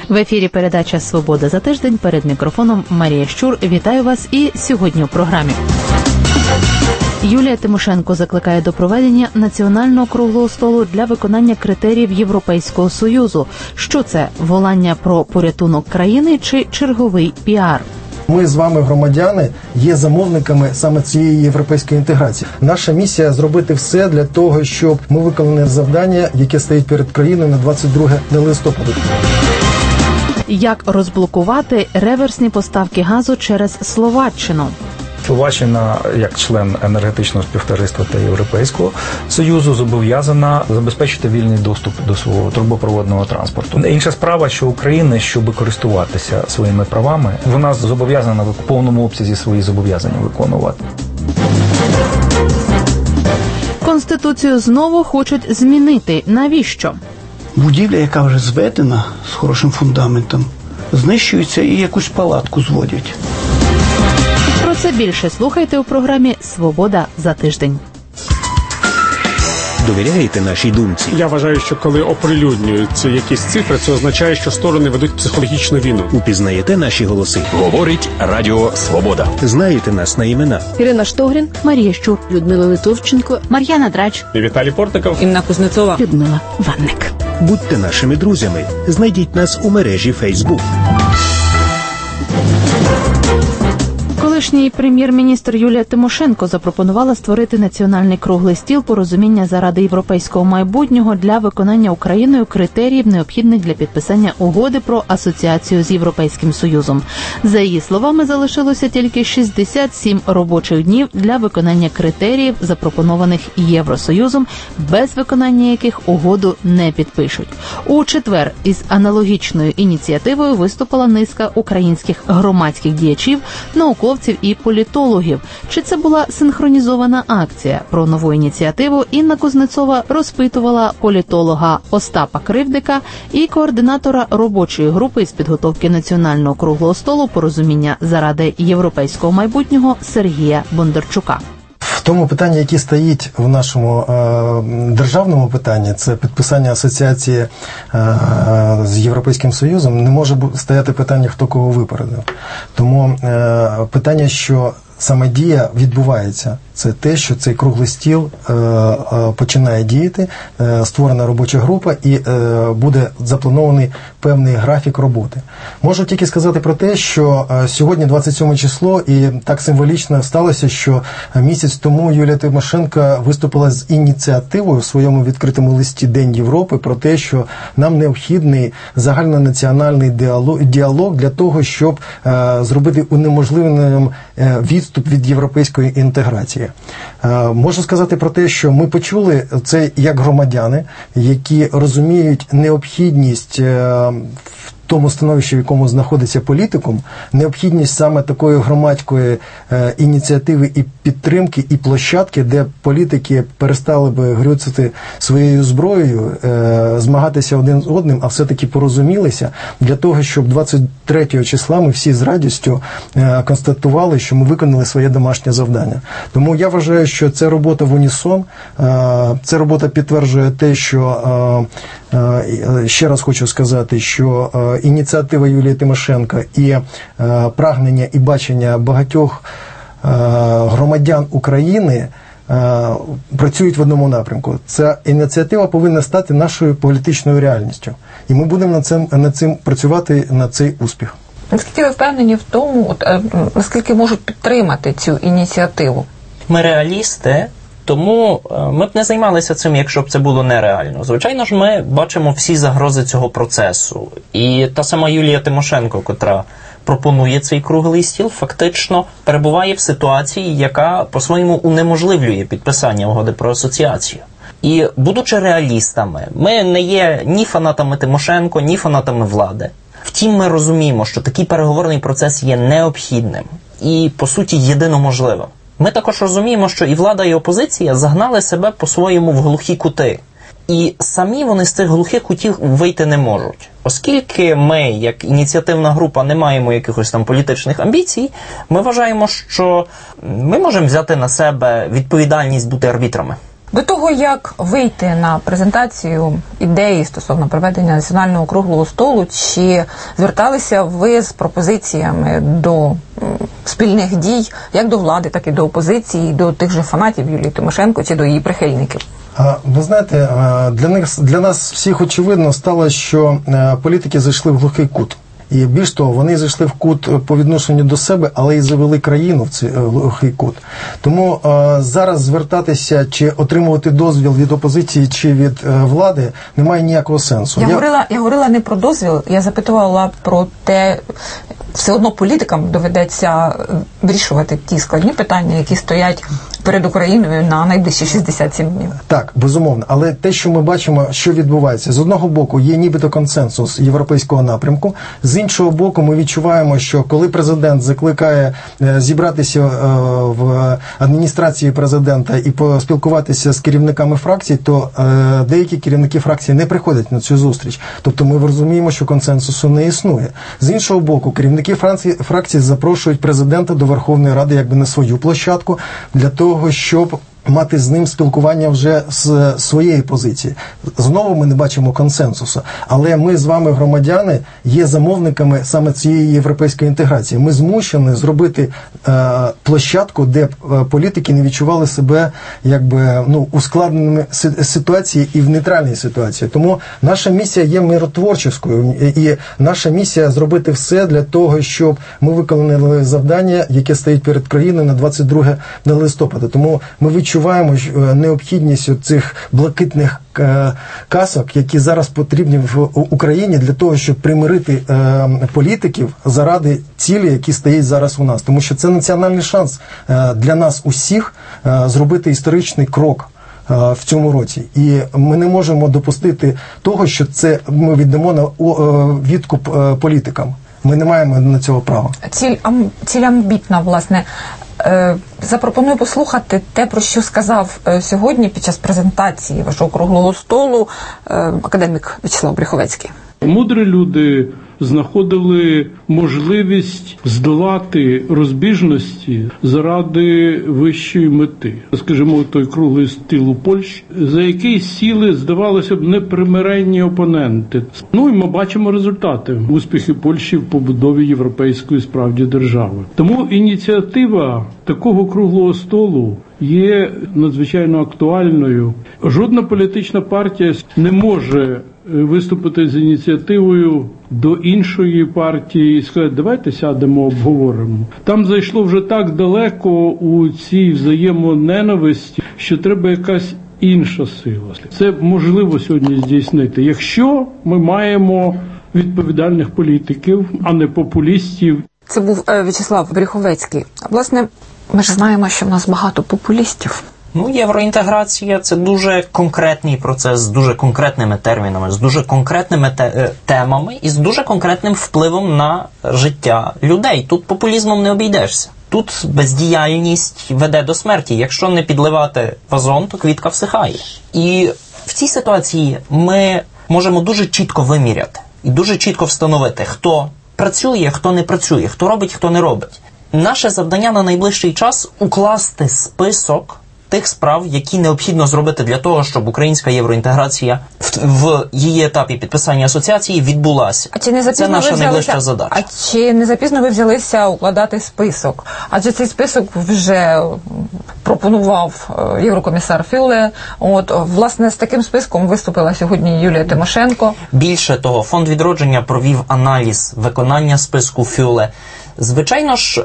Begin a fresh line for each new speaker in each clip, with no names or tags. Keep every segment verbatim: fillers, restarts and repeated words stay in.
В ефірі передача «Свобода за тиждень». Перед мікрофоном Марія Щур. Вітаю вас і сьогодні у програмі. Юлія Тимошенко закликає до проведення національного круглого столу для виконання критеріїв Європейського Союзу. Що це? Волання про порятунок країни чи черговий піар?
Ми з вами, громадяни, є замовниками саме цієї європейської інтеграції. Наша місія – зробити все для того, щоб ми виконали завдання, яке стоїть перед країною на двадцять друге листопада.
Як розблокувати реверсні поставки газу через Словаччину?
Словаччина, як член енергетичного співтовариства та Європейського Союзу, зобов'язана забезпечити вільний доступ до свого трубопроводного транспорту. Інша справа, що Україна, щоб користуватися своїми правами, вона зобов'язана в повному обсязі свої зобов'язання виконувати.
Конституцію знову хочуть змінити. Навіщо?
Будівля, яка вже зведена з хорошим фундаментом, знищується і якусь палатку зводять.
Про це більше слухайте у програмі «Свобода за тиждень».
Довіряєте нашій думці?
Я вважаю, що коли оприлюднюються якісь цифри, це означає, що сторони ведуть психологічну війну.
Упізнаєте наші голоси?
Говорить Радіо Свобода.
Знаєте нас на імена?
Ірина Штогрін, Марія Щур, Людмила Литовченко,
Мар'яна Драч,
І Віталій Портников,
Інна Кузнецова,
Людмила Ванник.
Будьте нашими друзями. Знайдіть нас у мережі Facebook.
Колишній прем'єр-міністр Юлія Тимошенко запропонувала створити національний круглий стіл порозуміння заради європейського майбутнього для виконання Україною критеріїв, необхідних для підписання угоди про асоціацію з Європейським Союзом. За її словами, залишилося тільки шістдесят сім робочих днів для виконання критеріїв, запропонованих Євросоюзом, без виконання яких угоду не підпишуть. У четвер із аналогічною ініціативою виступила низка українських громадських діячів, науковців і політологів. Чи це була синхронізована акція? Про нову ініціативу Інна Кузнецова розпитувала політолога Остапа Кривдика і координатора робочої групи з підготовки національного круглого столу порозуміння заради європейського майбутнього Сергія Бондарчука.
В тому питанні, яке стоїть в нашому е, державному питанні, це підписання асоціації е, з Європейським Союзом, не може стояти питання, хто кого випередив. Тому е, питання, що саме дія відбувається, це те, що цей круглий стіл е, е, починає діяти, е, створена робоча група і е, буде запланований певний графік роботи. Можу тільки сказати про те, що е, сьогодні двадцять сьоме число, і так символічно сталося, що місяць тому Юлія Тимошенко виступила з ініціативою в своєму відкритому листі «День Європи» про те, що нам необхідний загальнонаціональний діалог, діалог для того, щоб е, зробити унеможливленим е, відступ від європейської інтеграції. Можу сказати про те, що ми почули це як громадяни, які розуміють необхідність в тому становищі, в якому знаходиться політикум, необхідність саме такої громадської е, ініціативи і підтримки, і площадки, де політики перестали би грюцати своєю зброєю, е, змагатися один з одним, а все-таки порозумілися, для того, щоб двадцять третього числа ми всі з радістю е, констатували, що ми виконали своє домашнє завдання. Тому я вважаю, що це робота в унісон, е, ця робота підтверджує те, що е, е, ще раз хочу сказати, що е, ініціатива Юлії Тимошенко і е, прагнення і бачення багатьох е, громадян України е, працюють в одному напрямку. Ця ініціатива повинна стати нашою політичною реальністю. І ми будемо над цим, над цим працювати, на цей успіх.
Наскільки ви впевнені в тому, от, е, наскільки можуть підтримати цю ініціативу?
Ми реалісти, тому ми б не займалися цим, якщо б це було нереально. Звичайно ж, ми бачимо всі загрози цього процесу. І та сама Юлія Тимошенко, котра пропонує цей круглий стіл, фактично перебуває в ситуації, яка по-своєму унеможливлює підписання угоди про асоціацію. І, будучи реалістами, ми не є ні фанатами Тимошенко, ні фанатами влади. Втім, ми розуміємо, що такий переговорний процес є необхідним і, по суті, єдиноможливим. Ми також розуміємо, що і влада, і опозиція загнали себе по-своєму в глухі кути. І самі вони з цих глухих кутів вийти не можуть. Оскільки ми, як ініціативна група, не маємо якихось там політичних амбіцій, ми вважаємо, що ми можемо взяти на себе відповідальність бути арбітрами.
До того, як вийти на презентацію ідеї стосовно проведення національного круглого столу, чи зверталися ви з пропозиціями до спільних дій, як до влади, так і до опозиції, до тих же фанатів Юлії Тимошенко чи до її прихильників?
Ви знаєте, для них, для нас всіх очевидно стало, що політики зайшли в глухий кут. І більш того, вони зайшли в кут по відношенню до себе, але і завели країну в цей глухий кут. Тому е, зараз звертатися чи отримувати дозвіл від опозиції чи від е, влади немає ніякого сенсу.
Я,
я...
говорила, я говорила не про дозвіл, я запитувала про те, все одно політикам доведеться вирішувати ті складні питання, які стоять перед Україною на найближчі шістдесят сім днів.
Так, безумовно. Але те, що ми бачимо, що відбувається, з одного боку є нібито консенсус європейського напрямку, з іншого боку ми відчуваємо, що коли президент закликає зібратися в адміністрації президента і поспілкуватися з керівниками фракцій, то деякі керівники фракції не приходять на цю зустріч. Тобто ми розуміємо, що консенсусу не існує. З іншого боку, керівники фракції запрошують президента до Верховної Ради якби на свою площадку для того, щоб мати з ним спілкування вже з своєї позиції. Знову ми не бачимо консенсусу. Але ми з вами, громадяни, є замовниками саме цієї європейської інтеграції. Ми змушені зробити е, площадку, де політики не відчували себе якби, ну, ускладненими ситуації і в нейтральній ситуації. Тому наша місія є миротворчою. І наша місія зробити все для того, щоб ми виконали завдання, яке стоїть перед країною на двадцять друге листопада. Тому ми відчуваємо необхідність цих блакитних касок, які зараз потрібні в Україні для того, щоб примирити політиків заради цілі, які стоять зараз у нас. Тому що це національний шанс для нас усіх зробити історичний крок в цьому році. І ми не можемо допустити того, що це ми віддамо на відкуп політикам. Ми не маємо на цього права.
Ціль, ам, ціль амбітна, власне. Е, запропоную послухати те, про що сказав е, сьогодні під час презентації вашого круглого столу е, академік В'ячеслав Брюховецький.
Мудрі люди знаходили можливість здолати розбіжності заради вищої мети. Скажімо, той круглий стіл у Польщі, за який сіли, здавалося б, непримиренні опоненти. Ну і ми бачимо результати. Успіхи Польщі в побудові європейської справді держави. Тому ініціатива такого круглого столу є надзвичайно актуальною. Жодна політична партія не може виступити з ініціативою до іншої партії і сказати, давайте сядемо, обговоримо. Там зайшло вже так далеко у цій взаємоненависті, що треба якась інша сила. Це можливо сьогодні здійснити, якщо ми маємо відповідальних політиків, а не популістів.
Це був е, В'ячеслав Брюховецький. Власне, ми ж знаємо, що в нас багато популістів.
Ну, євроінтеграція – це дуже конкретний процес з дуже конкретними термінами, з дуже конкретними те- темами і з дуже конкретним впливом на життя людей. Тут популізмом не обійдешся. Тут бездіяльність веде до смерті. Якщо не підливати вазон, то квітка всихає. І в цій ситуації ми можемо дуже чітко виміряти і дуже чітко встановити, хто працює, хто не працює, хто робить, хто не робить. Наше завдання на найближчий час – укласти список тих справ, які необхідно зробити для того, щоб українська євроінтеграція в, в її етапі підписання асоціації відбулася.
А чи не
Це наша найближча задача.
А чи не запізно ви взялися укладати список? Адже цей список вже пропонував єврокомісар Фюле. От, власне, з таким списком виступила сьогодні Юлія Тимошенко.
Більше того, Фонд відродження провів аналіз виконання списку Фюле. Звичайно ж,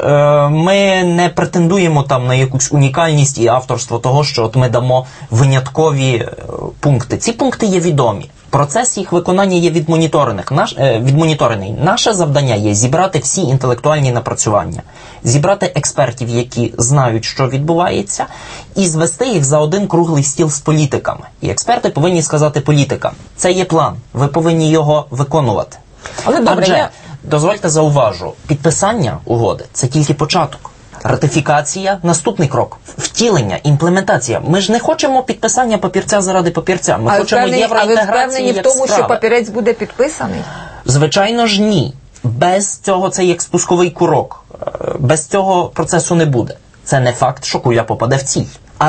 ми не претендуємо там на якусь унікальність і авторство того, що от ми дамо виняткові пункти. Ці пункти є відомі. Процес їх виконання є відмоніторених. Наш, е, відмоніторений. Наше завдання є зібрати всі інтелектуальні напрацювання, зібрати експертів, які знають, що відбувається, і звести їх за один круглий стіл з політиками. І експерти повинні сказати політикам, це є план, ви повинні його виконувати.
Але добре,
Адже,
я...
дозвольте зауважу, підписання угоди – це тільки початок. Ратифікація – наступний крок. Втілення, імплементація. Ми ж не хочемо підписання папірця заради папірця. Ми
а
хочемо євроінтеграції як
справи. Але впевнені в тому,
справи.
що папірець буде підписаний?
Звичайно ж ні. Без цього це як спусковий курок. Без цього процесу не буде. Це не факт, що куля попаде в ціль. Але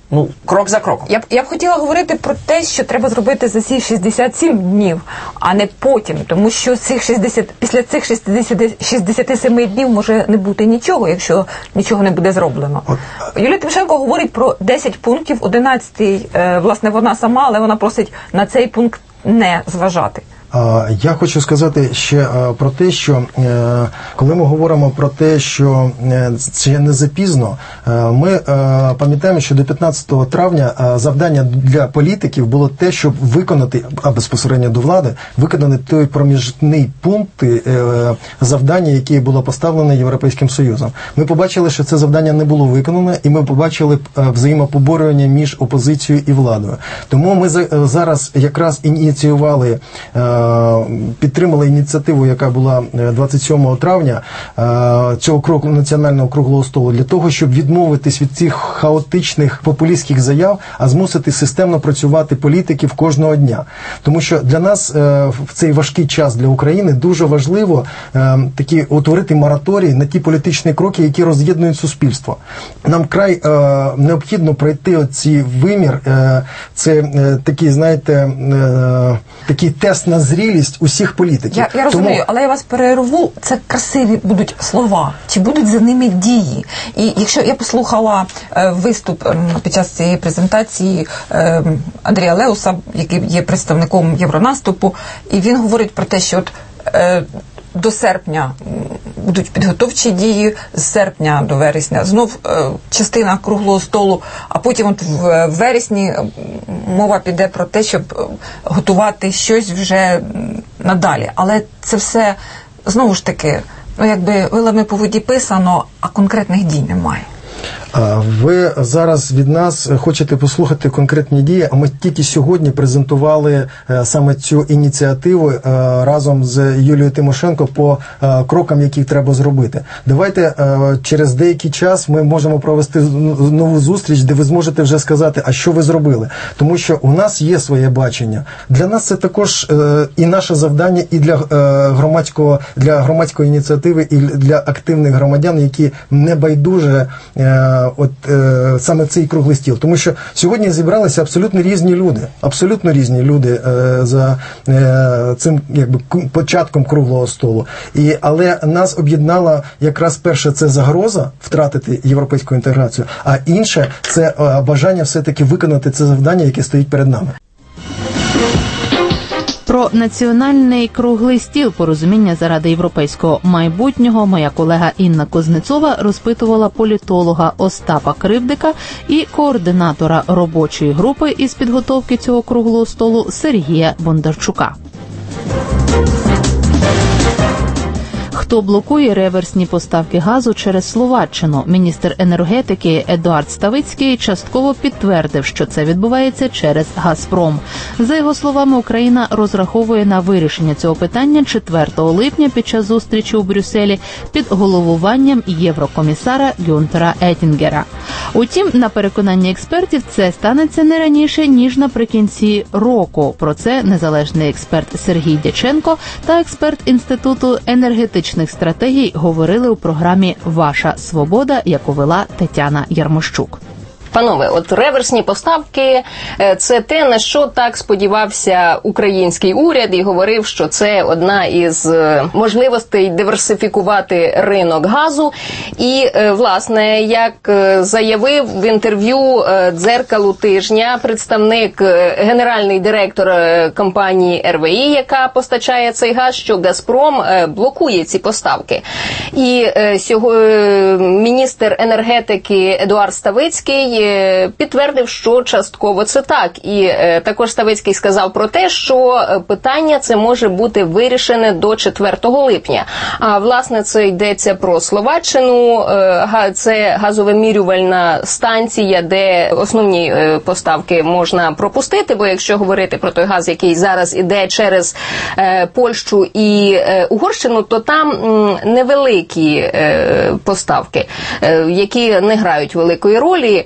Ну, крок за кроком.
Я б, я б хотіла говорити про те, що треба зробити за ці шістдесят сім днів, а не потім. Тому що цих шістдесят, після цих шістдесят, шістдесят сім днів може не бути нічого, якщо нічого не буде зроблено. Юлія Тимошенко говорить про десять пунктів, одинадцятий, е, власне, вона сама, але вона просить на цей пункт не зважати.
Я хочу сказати ще про те, що коли ми говоримо про те, що це не запізно, ми пам'ятаємо, що до п'ятнадцятого травня завдання для політиків було те, щоб виконати, а безпосередньо до влади, виконати той проміжний пункт завдання, яке було поставлено Європейським Союзом. Ми побачили, що це завдання не було виконано, і ми побачили взаємопоборювання між опозицією і владою. Тому ми зараз якраз ініціювали, підтримали ініціативу, яка була двадцять сьомого травня цього круглого національного круглого столу, для того, щоб відмовитись від цих хаотичних популістських заяв, а змусити системно працювати політиків кожного дня. Тому що для нас в цей важкий час для України дуже важливо такі утворити мораторій на ті політичні кроки, які роз'єднують суспільство. Нам край необхідно пройти оці вимір, це такий, знаєте, такий тест на зрілість усіх політиків.
Я, я розумію,
Тому...
але я вас перерву. Це красиві будуть слова. Чи будуть за ними дії? І якщо я послухала е, виступ е, під час цієї презентації е, Андрія Леуса, який є представником Євронаступу, і він говорить про те, що от, е, до серпня будуть підготовчі дії, з серпня до вересня знов е, частина круглого столу, а потім от в вересні мова піде про те, щоб готувати щось вже надалі. Але це все, знову ж таки, ну якби вилами по воді писано, а конкретних дій немає.
Ви зараз від нас хочете послухати конкретні дії, а ми тільки сьогодні презентували саме цю ініціативу разом з Юлією Тимошенко по крокам, які треба зробити. Давайте через деякий час ми можемо провести нову зустріч, де ви зможете вже сказати, а що ви зробили. Тому що у нас є своє бачення. Для нас це також і наше завдання, і для громадського, для громадської ініціативи, і для активних громадян, які не байдуже от е, саме цей круглий стіл. Тому що сьогодні зібралися абсолютно різні люди. Абсолютно різні люди е, за е, цим якби початком круглого столу. І, але нас об'єднала якраз перше це загроза втратити європейську інтеграцію, а інше це е, бажання все-таки виконати це завдання, яке стоїть перед нами.
Про національний круглий стіл порозуміння заради європейського майбутнього моя колега Інна Кузнецова розпитувала політолога Остапа Кривдика і координатора робочої групи із підготовки цього круглого столу Сергія Бондарчука. Хто блокує реверсні поставки газу через Словаччину? Міністр енергетики Едуард Ставицький частково підтвердив, що це відбувається через «Газпром». За його словами, Україна розраховує на вирішення цього питання четвертого липня під час зустрічі у Брюсселі під головуванням єврокомісара Гюнтера Еттінгера. Утім, на переконання експертів, це станеться не раніше, ніж наприкінці року. Про це незалежний експерт Сергій Дяченко та експерт Інституту енергетичних стратегій говорили у програмі «Ваша свобода», яку вела Тетяна Ярмощук.
Панове, от реверсні поставки – це те, на що так сподівався український уряд і говорив, що це одна із можливостей диверсифікувати ринок газу. І, власне, як заявив в інтерв'ю «Дзеркалу тижня» представник, генеральний директор компанії ер ве і, яка постачає цей газ, що «Газпром» блокує ці поставки. І сьогодні міністр енергетики Едуард Ставицький підтвердив, що частково це так. І е, також Ставицький сказав про те, що питання це може бути вирішене до четвертого липня. А, власне, це йдеться про Словаччину. Е, це газовимірювальна станція, де основні е, поставки можна пропустити, бо якщо говорити про той газ, який зараз іде через е, Польщу і е, Угорщину, то там м, невеликі е, поставки, е, які не грають великої ролі.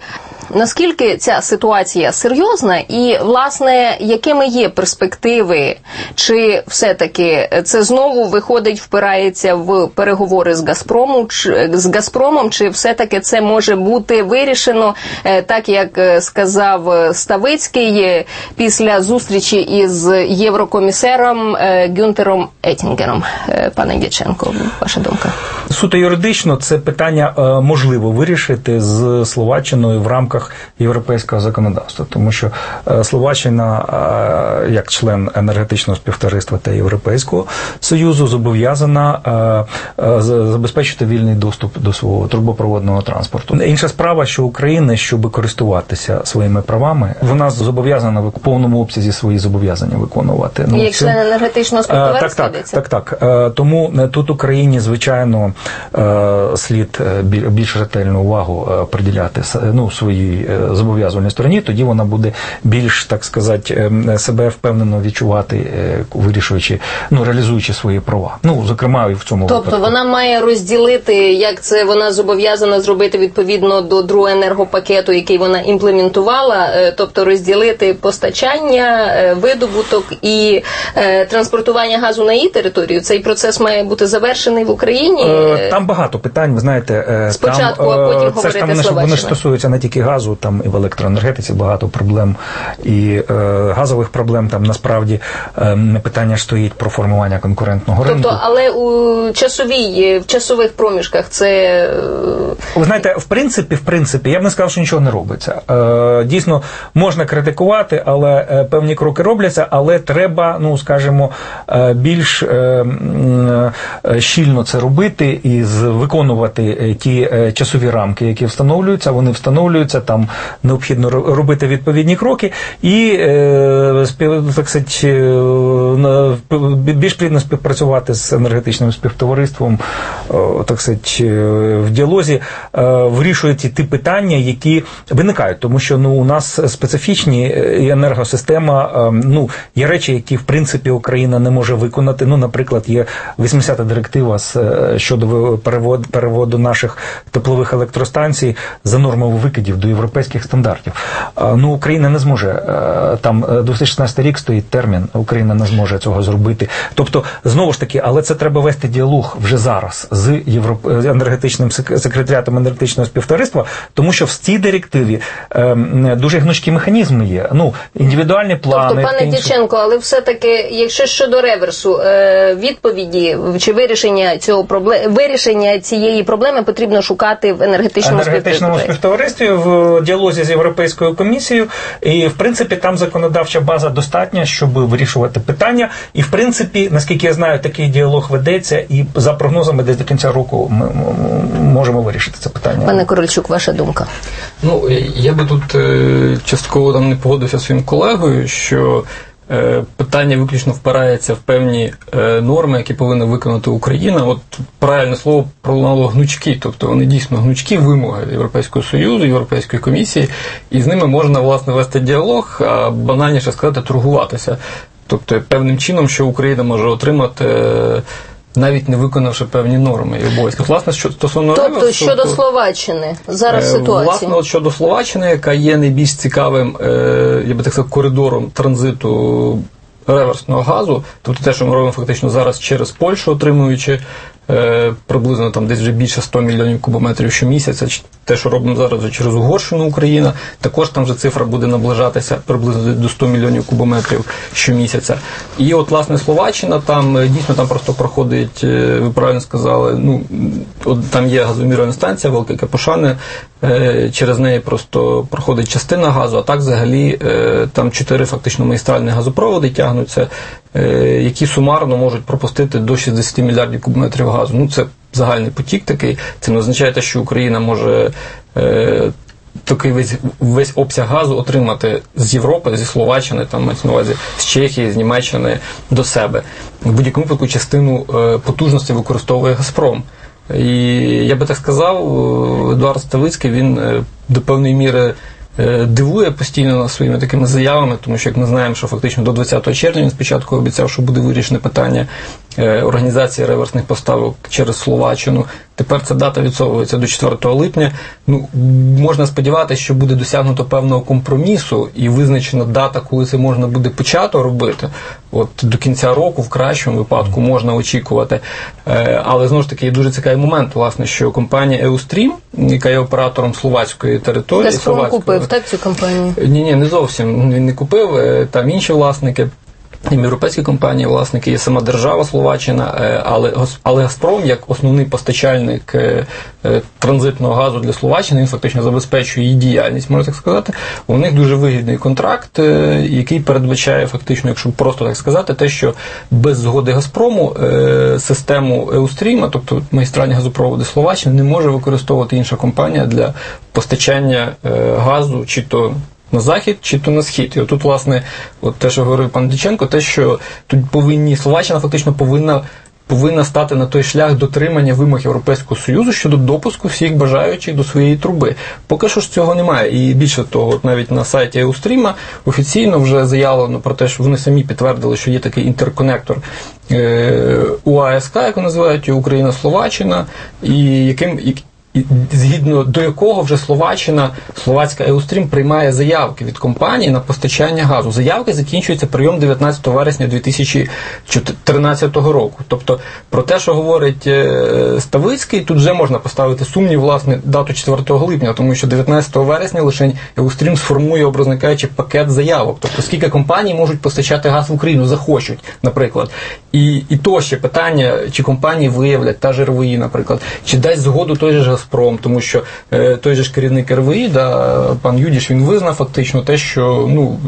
наскільки ця ситуація серйозна і, власне, якими є перспективи? Чи все-таки це знову виходить, впирається в переговори з Газпромом, чи, з Газпромом, чи все-таки це може бути вирішено, так як сказав Ставицький після зустрічі із єврокомісаром Гюнтером Еттінгером? Пане Дяченко, ваша думка?
Суто юридично це питання е, можливо вирішити з Словаччиною в рамках європейського законодавства, тому що е, Словаччина, е, як член енергетичного співтовариства та Європейського Союзу, зобов'язана е, е, забезпечити вільний доступ до свого трубопроводного транспорту. Інша справа, що Україна, щоб користуватися своїми правами, вона зобов'язана в повному обсязі свої зобов'язання виконувати.
Ну, як член енергетичного співтовариства?
Так, так, так, так. Тому тут Україні, звичайно, слід більш ретельну увагу приділяти ну, своїй зобов'язувальній стороні, тоді вона буде більш, так сказати, себе впевнено відчувати, вирішуючи, ну, реалізуючи свої права. Ну, зокрема, і в цьому
Тобто
випадку.
Вона має розділити, як це вона зобов'язана зробити відповідно до другого енергопакету, який вона імплементувала, тобто розділити постачання, видобуток і транспортування газу на її територію. Цей процес має бути завершений в Україні?
Там багато питань, ви знаєте.
Спочатку,
там,
а потім
це
говорити
ж там вони,
Словаччина.
Вони ж стосуються не тільки газу, там і в електроенергетиці багато проблем, і е, газових проблем, там насправді е, питання ж стоїть про формування конкурентного ринку.
Тобто, але у часовій, в часових проміжках це...
Ви знаєте, в принципі, в принципі, я б не сказав, що нічого не робиться. Е, дійсно, можна критикувати, але е, певні кроки робляться, але треба, ну, скажімо, е, більш е, е, щільно це робити і виконувати ті часові рамки, які встановлюються, вони встановлюються, там необхідно робити відповідні кроки і, так сказати, більш плідно співпрацювати з енергетичним співтовариством, так сказати, в діалозі, вирішують ті питання, які виникають, тому що, ну, у нас специфічні і енергосистема, ну, є речі, які, в принципі, Україна не може виконати, ну, наприклад, є вісімдесята директива з щодо переводу, переводу наших теплових електростанцій за нормами викидів до європейських стандартів. Ну, Україна не зможе, там дві тисячі шістнадцятий рік стоїть термін, Україна не зможе цього зробити. Тобто, знову ж таки, але це треба вести діалог вже зараз з Європ... енергетичним секретаріатом енергетичного співтовариства, тому що в цій директиві дуже гнучкі механізми є. Ну, індивідуальні плани.
Тобто, пане Дяченко, але все-таки, якщо щодо реверсу, відповіді чи вирішення цього проблеми, вирішення цієї проблеми потрібно шукати в енергетичному,
енергетичному співтоваристві, в діалозі з Європейською комісією. І, в принципі, там законодавча база достатня, щоб вирішувати питання. І, в принципі, наскільки я знаю, такий діалог ведеться, і за прогнозами десь до кінця року ми можемо вирішити це питання.
Пане Корольчук, ваша думка?
Ну, я би тут частково там не погодився зі своїм колегою, що питання виключно впирається в певні норми, які повинна виконати Україна. От правильне слово пролунало гнучкі, тобто вони дійсно гнучкі вимоги Європейського Союзу, Європейської комісії, і з ними можна, власне, вести діалог, а банальніше сказати, торгуватися. Тобто певним чином, що Україна може отримати, навіть не виконавши певні норми і обов'язки. Власне, що стосовно
Тобто,
реверсу,
щодо
то,
Словаччини, зараз
е,
ситуація.
Власне, от щодо Словаччини, яка є найбільш цікавим, е, я би так сказав, коридором транзиту реверсного газу, тобто те, що ми робимо фактично зараз через Польщу, отримуючи е, приблизно там десь вже більше сто мільйонів кубометрів щомісяця, те, що робимо зараз вже через Угорщину, Україна, також там вже цифра буде наближатися приблизно до сто мільйонів кубометрів щомісяця. І от, власне, Словаччина, там дійсно там просто проходить, ви правильно сказали, ну, от там є газомірювальна станція, Велике Капушани, через неї просто проходить частина газу, а так взагалі там чотири фактично магістральні газопроводи тягнуться, які сумарно можуть пропустити до шістдесят мільярдів кубометрів газу. Ну, це загальний потік такий. Це не означає те, що Україна може е, такий весь, весь обсяг газу отримати з Європи, зі Словаччини, там, мається на увазі, з Чехії, з Німеччини до себе. В будь-якому випадку частину е, потужності використовує «Газпром». І я би так сказав, Едуард Ставицький, він е, до певної міри дивує постійно своїми такими заявами, тому що, як ми знаємо, що фактично до двадцятого червня він спочатку обіцяв, що буде вирішене питання організації реверсних поставок через Словаччину. Тепер ця дата відсовується до четвертого липня. Ну, можна сподіватися, що буде досягнуто певного компромісу і визначена дата, коли це можна буде почати робити. От до кінця року, в кращому випадку, можна очікувати. Але, знову ж таки, є дуже цікавий момент, власне, що компанія Еустрім, яка є оператором словацької території...
Газпром купив, так, цю компанію?
Ні-ні, не зовсім. Він не купив, там інші власники. Європейські компанії, власники, є сама держава Словаччина, але, але Газпром, як основний постачальник транзитного газу для Словаччини, він фактично забезпечує її діяльність, можна так сказати. У них дуже вигідний контракт, який передбачає фактично, якщо просто так сказати, те, що без згоди Газпрому систему Еустріма, тобто магістральні газопроводи Словаччини, не може використовувати інша компанія для постачання газу, чи то на захід, чи то на схід. І отут, власне, от те, що говорив пан Дяченко, те, що тут повинні, Словаччина фактично повинна, повинна стати на той шлях дотримання вимог Європейського Союзу щодо допуску всіх бажаючих до своєї труби. Поки що ж цього немає. І більше того, от навіть на сайті Еустріма офіційно вже заявлено про те, що вони самі підтвердили, що є такий інтерконектор УАСК, як називають, Україна-Словаччина, і яким... І згідно до якого вже Словаччина, словацька Еустрім приймає заявки від компанії на постачання газу. Заявки закінчується прийом дев'ятнадцятого вересня дві тисячі тринадцятого року. Тобто про те, що говорить Ставицький, тут вже можна поставити сумнів, власне, дату четвертого липня, тому що дев'ятнадцятого вересня лише Еустрім сформує, образно кажучи, пакет заявок. Тобто скільки компаній можуть постачати газ в Україну, захочуть, наприклад. І, і то ще питання, чи компанії виявлять, та ж РВІ, наприклад, чи дасть згоду той же Газпром, тому що е, той же ж керівник РВІ, да, пан Юдіш, він визнав фактично те, що, ну,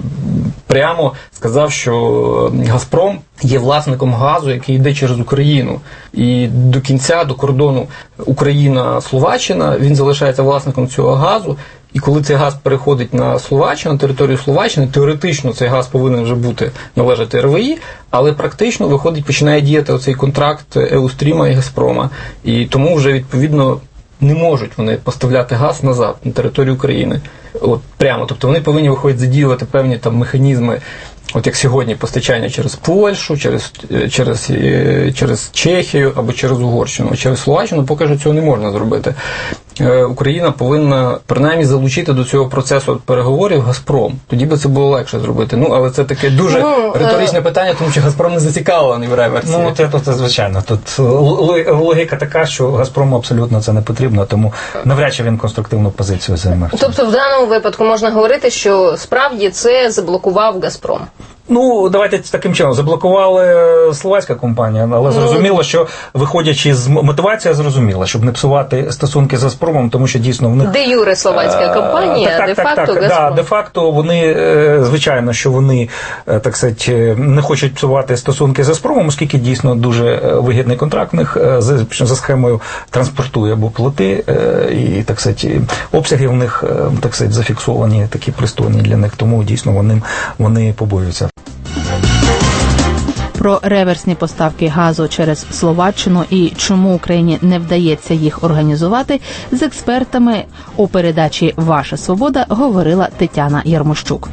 прямо сказав, що Газпром є власником газу, який йде через Україну. І до кінця, до кордону Україна-Словаччина, він залишається власником цього газу. І коли цей газ переходить на Словаччину, на територію Словаччини, теоретично цей газ повинен вже бути належати РВІ, але практично, виходить, починає діяти оцей контракт Еустріма і Газпрома. І тому вже, відповідно, не можуть вони поставляти газ назад на територію України. От прямо. Тобто вони повинні, виходить, задіювати певні там механізми, от як сьогодні, постачання через Польщу, через, через, через Чехію або через Угорщину. Через Словаччину поки що цього не можна зробити. Україна повинна, принаймні, залучити до цього процесу переговорів Газпром. Тоді би це було легше зробити. Ну, але це таке дуже ну, риторичне е... питання, тому що Газпром не зацікавлений в реверсі.
Ну, це, це звичайно. Тут логіка така, що Газпрому абсолютно це не потрібно, тому навряд чи він конструктивну позицію займе.
Тобто в даному випадку можна говорити, що справді це заблокував Газпром?
Ну, давайте таким чином. Заблокували словацька компанія, але зрозуміло, що виходячи з мотивація зрозуміла, щоб не псувати стосунки з Газпромом, тому що дійсно в них...
Де юре словацька компанія,
так, так,
де-факто
так, так,
Газпром.
Да, де-факто вони, звичайно, що вони, так сказати, не хочуть псувати стосунки з Газпромом, оскільки дійсно дуже вигідний контракт в них за, за схемою транспортує або плати, і, так сказати, обсяги в них, так сказати, зафіксовані, такі пристойні для них, тому дійсно вони, вони побоюються.
Про реверсні поставки газу через Словаччину і чому Україні не вдається їх організувати, з експертами у передачі «Ваша свобода» говорила Тетяна Ярмощук.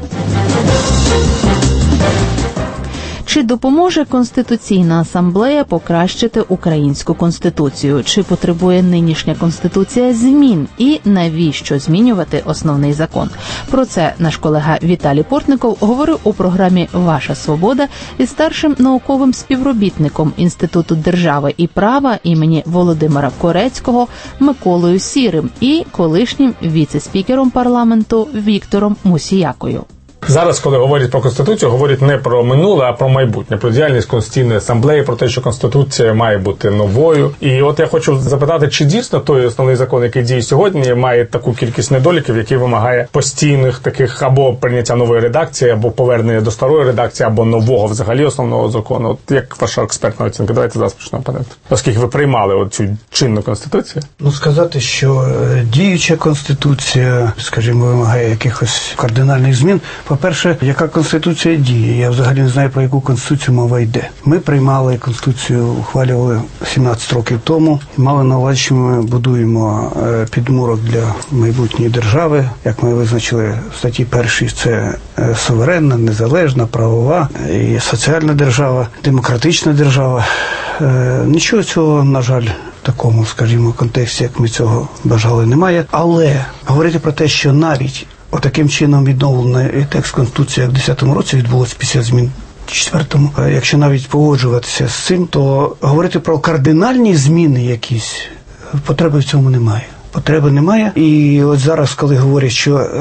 Чи допоможе Конституційна асамблея покращити українську конституцію? Чи потребує нинішня конституція змін? І навіщо змінювати основний закон? Про це наш колега Віталій Портников говорив у програмі «Ваша свобода» із старшим науковим співробітником Інституту держави і права імені Володимира Корецького Миколою Сірим і колишнім віце-спікером парламенту Віктором Мусіякою.
Зараз, коли говорять про Конституцію, говорять не про минуле, а про майбутнє, про діяльність Конституційної асамблеї, про те, що Конституція має бути новою. І от я хочу запитати, чи дійсно той основний закон, який діє сьогодні, має таку кількість недоліків, який вимагає постійних таких або прийняття нової редакції, або повернення до старої редакції, або нового взагалі основного закону. От як ваша експертна оцінка? Давайте зараз почнемо, пане. Оскільки ви приймали оцю чинну Конституцію.
Ну, сказати, що діюча Конституція, скажімо, вимагає якихось кардинальних змін. По-перше, яка Конституція діє? Я взагалі не знаю, про яку Конституцію мова йде. Ми приймали Конституцію, ухвалювали сімнадцять років тому, і мали на увазі, що ми будуємо підмурок для майбутньої держави. Як ми визначили в статті першій, це суверенна, незалежна, правова і соціальна держава, демократична держава. Нічого цього, на жаль, в такому, скажімо, контексті, як ми цього бажали, немає. Але говорити про те, що навіть отаким чином відновлений текст Конституції, як в десятому році відбулося після змін в четвертому, якщо навіть погоджуватися з цим, то говорити про кардинальні зміни якісь, потреби в цьому немає. Потреби немає. І от зараз, коли говорять, що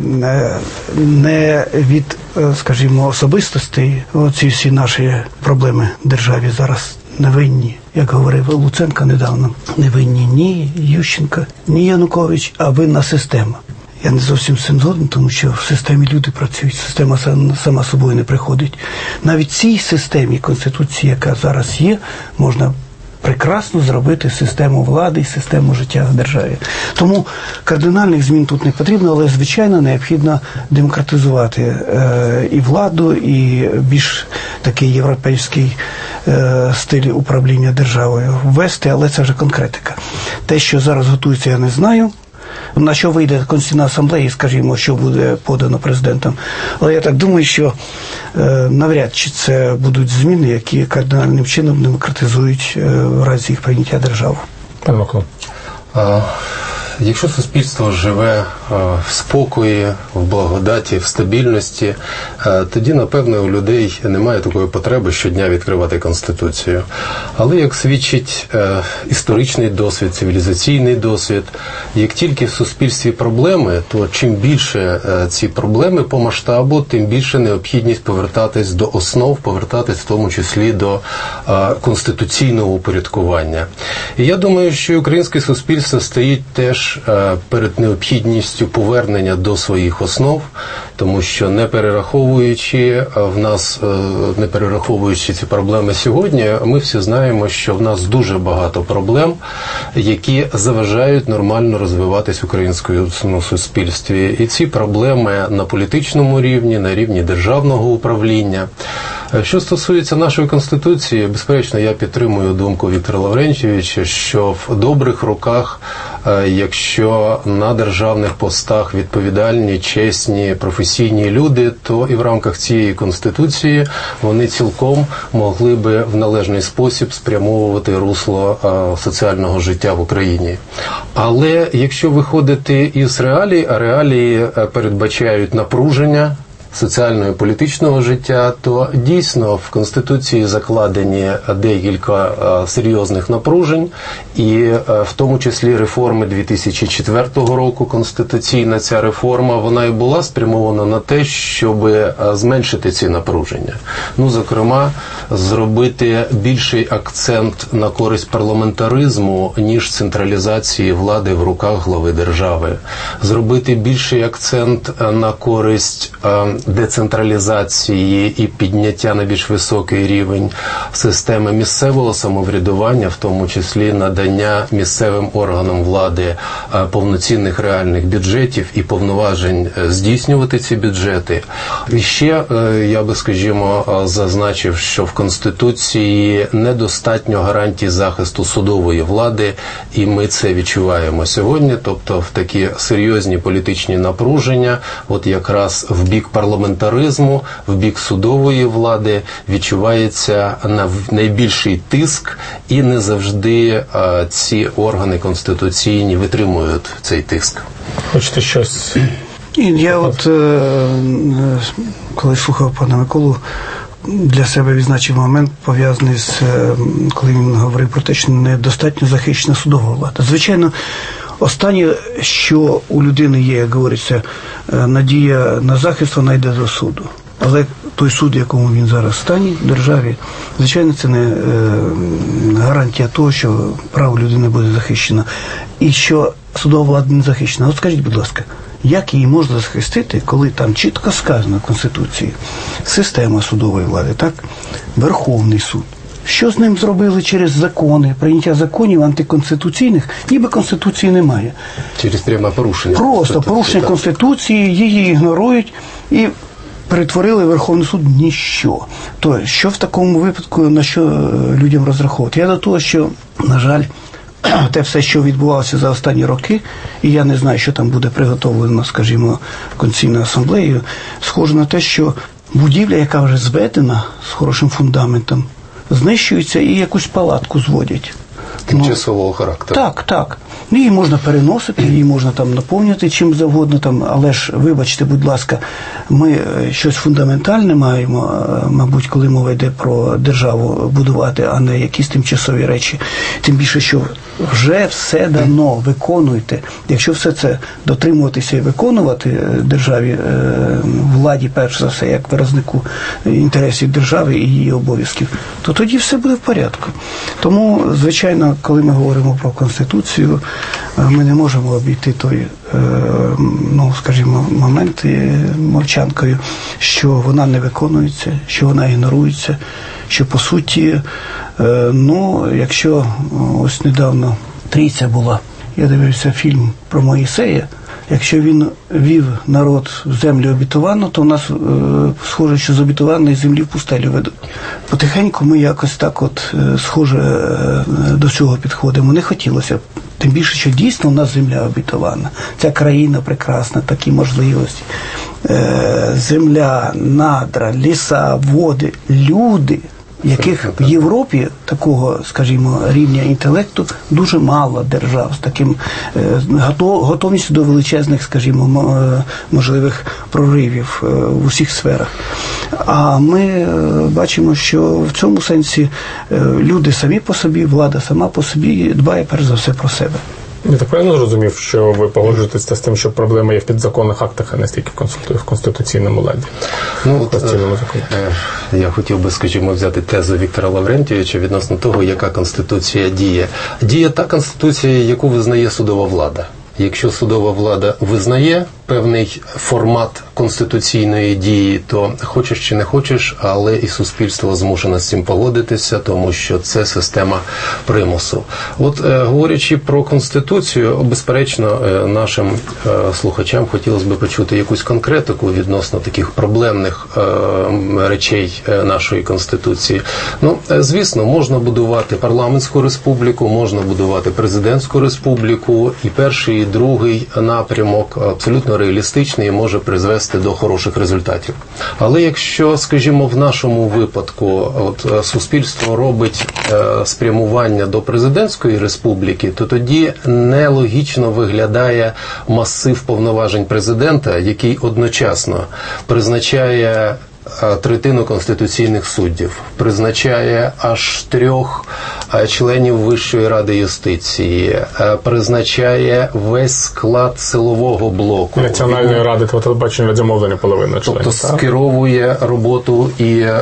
не від, скажімо, особистостей оці всі наші проблеми в державі зараз не винні, як говорив Луценко недавно, не винні ні Ющенко, ні Янукович, а винна система. Я не зовсім з цим згоден, тому що в системі люди працюють, система сама собою не приходить. Навіть в цій системі Конституції, яка зараз є, можна прекрасно зробити систему влади і систему життя в державі. Тому кардинальних змін тут не потрібно, але, звичайно, необхідно демократизувати е, і владу, і більш такий європейський е, стиль управління державою ввести, але це вже конкретика. Те, що зараз готується, я не знаю. На що вийде Конституційна асамблея, скажімо, що буде подано президентом. Але я так думаю, що е, навряд чи це будуть зміни, які кардинальним чином демократизують е, в разі їх прийняття держави.
Пане Микола.
Якщо суспільство живе в спокої, в благодаті, в стабільності, тоді, напевно, у людей немає такої потреби щодня відкривати Конституцію. Але, як свідчить історичний досвід, цивілізаційний досвід, як тільки в суспільстві проблеми, то чим більше ці проблеми по масштабу, тим більше необхідність повертатись до основ, повертатись в тому числі до конституційного упорядкування. І я думаю, що українське суспільство стоїть теж перед необхідністю повернення до своїх основ, тому що не перераховуючи в нас, не перераховуючи ці проблеми сьогодні, ми всі знаємо, що в нас дуже багато проблем, які заважають нормально розвиватись в українському суспільстві. І ці проблеми на політичному рівні, на рівні державного управління. Що стосується нашої Конституції, безперечно, я підтримую думку Віктора Лаврентьєвича, що в добрих руках, якщо на державних постах відповідальні, чесні, професійні люди, то і в рамках цієї Конституції вони цілком могли би в належний спосіб спрямовувати русло соціального життя в Україні. Але якщо виходити із реалій, а реалії передбачають напруження соціального і політичного життя, то дійсно в Конституції закладені декілька серйозних напружень, і в тому числі реформи дві тисячі четвертого року, конституційна ця реформа, вона і була спрямована на те, щоб зменшити ці напруження. Ну, зокрема, зробити більший акцент на користь парламентаризму, ніж централізації влади в руках глави держави. Зробити більший акцент на користь децентралізації і підняття на більш високий рівень системи місцевого самоврядування, в тому числі надання місцевим органам влади повноцінних реальних бюджетів і повноважень здійснювати ці бюджети. І ще я би, скажімо, зазначив, що в Конституції недостатньо гарантій захисту судової влади, і ми це відчуваємо сьогодні, тобто в такі серйозні політичні напруження, от якраз в бік парламентаризму, в бік судової влади відчувається найбільший тиск, і не завжди а, ці органи конституційні витримують цей тиск.
Хочете щось?
Я от, коли слухав пана Миколу, для себе відзначив момент, пов'язаний з, коли він говорив про те, що недостатньо захищена судова влада. Звичайно, останнє, що у людини є, як говориться, надія на захист, вона йде до суду. Але той суд, в якому він зараз стані в державі, звичайно, це не гарантія того, що право людини буде захищено. І що судова влада не захищена. От скажіть, будь ласка, як її можна захистити, коли там чітко сказано в Конституції система судової влади, так? Верховний суд. Що з ним зробили через закони, прийняття законів антиконституційних, ніби Конституції немає.
Через пряме порушення.
Просто порушення так. Конституції, її ігнорують і перетворили Верховний суд в ніщо. То що в такому випадку, на що людям розраховувати? Я до того, що, на жаль, те все, що відбувалося за останні роки, і я не знаю, що там буде приготовлено, скажімо, Конституційною асамблеєю, схоже на те, що будівля, яка вже зведена з хорошим фундаментом, знищуються і якусь палатку зводять.
Тимчасового ну, характеру.
Так, так. Її можна переносити, її можна там наповнювати чим завгодно, там, але ж, вибачте, будь ласка, ми щось фундаментальне маємо, мабуть, коли мова йде про державу будувати, а не якісь тимчасові речі. Тим більше, що вже все дано, виконуйте. Якщо все це дотримуватися і виконувати державі, владі, перш за все, як виразнику інтересів держави і її обов'язків, то тоді все буде в порядку. Тому, звичайно, коли ми говоримо про Конституцію, ми не можемо обійти той, ну, скажімо, момент мовчанкою, що вона не виконується, що вона ігнорується, що, по суті, ну, якщо ось недавно трійця була, я дивився фільм про Моїсея, якщо він вів народ в землю обітовану, то у нас е, схоже, що з обітованої землі в пустелю ведуть. Потихеньку ми якось так от е, схоже е, до цього підходимо. Не хотілося б. Тим більше, що дійсно у нас земля обітована. Ця країна прекрасна, такі можливості. Е, земля, надра, ліса, води, люди, яких в Європі такого, скажімо, рівня інтелекту дуже мало держав з таким е, готовністю до величезних, скажімо, можливих проривів е, в усіх сферах. А ми е, бачимо, що в цьому сенсі е, люди самі по собі, влада сама по собі дбає перш за все про себе.
Я так правильно зрозумів, що ви погоджуєтеся з тим, що проблема є в підзаконних актах, а не стільки в конституційному ладі?
Ну, от, е, я хотів би, скажімо, взяти тезу Віктора Лаврентійовича відносно того, яка Конституція діє. Діє та Конституція, яку визнає судова влада. Якщо судова влада визнає певний формат конституційної дії, то хочеш чи не хочеш, але і суспільство змушено з цим погодитися, тому що це система примусу. От е, говорячи про Конституцію, безперечно, е, нашим е, слухачам хотілося б почути якусь конкретику відносно таких проблемних е, речей е, нашої Конституції. Ну, е, звісно, можна будувати парламентську республіку, можна будувати президентську республіку, і перший, і другий напрямок абсолютно реалістичний і може призвести до хороших результатів. Але якщо, скажімо, в нашому випадку от, суспільство робить е, спрямування до президентської республіки, то тоді нелогічно виглядає масив повноважень президента, який одночасно призначає третину конституційних суддів, призначає аж трьох членів Вищої ради юстиції, призначає весь склад силового блоку.
Національної ради телебачення радіомовлення половина членів.
Тобто скеровує роботу і е,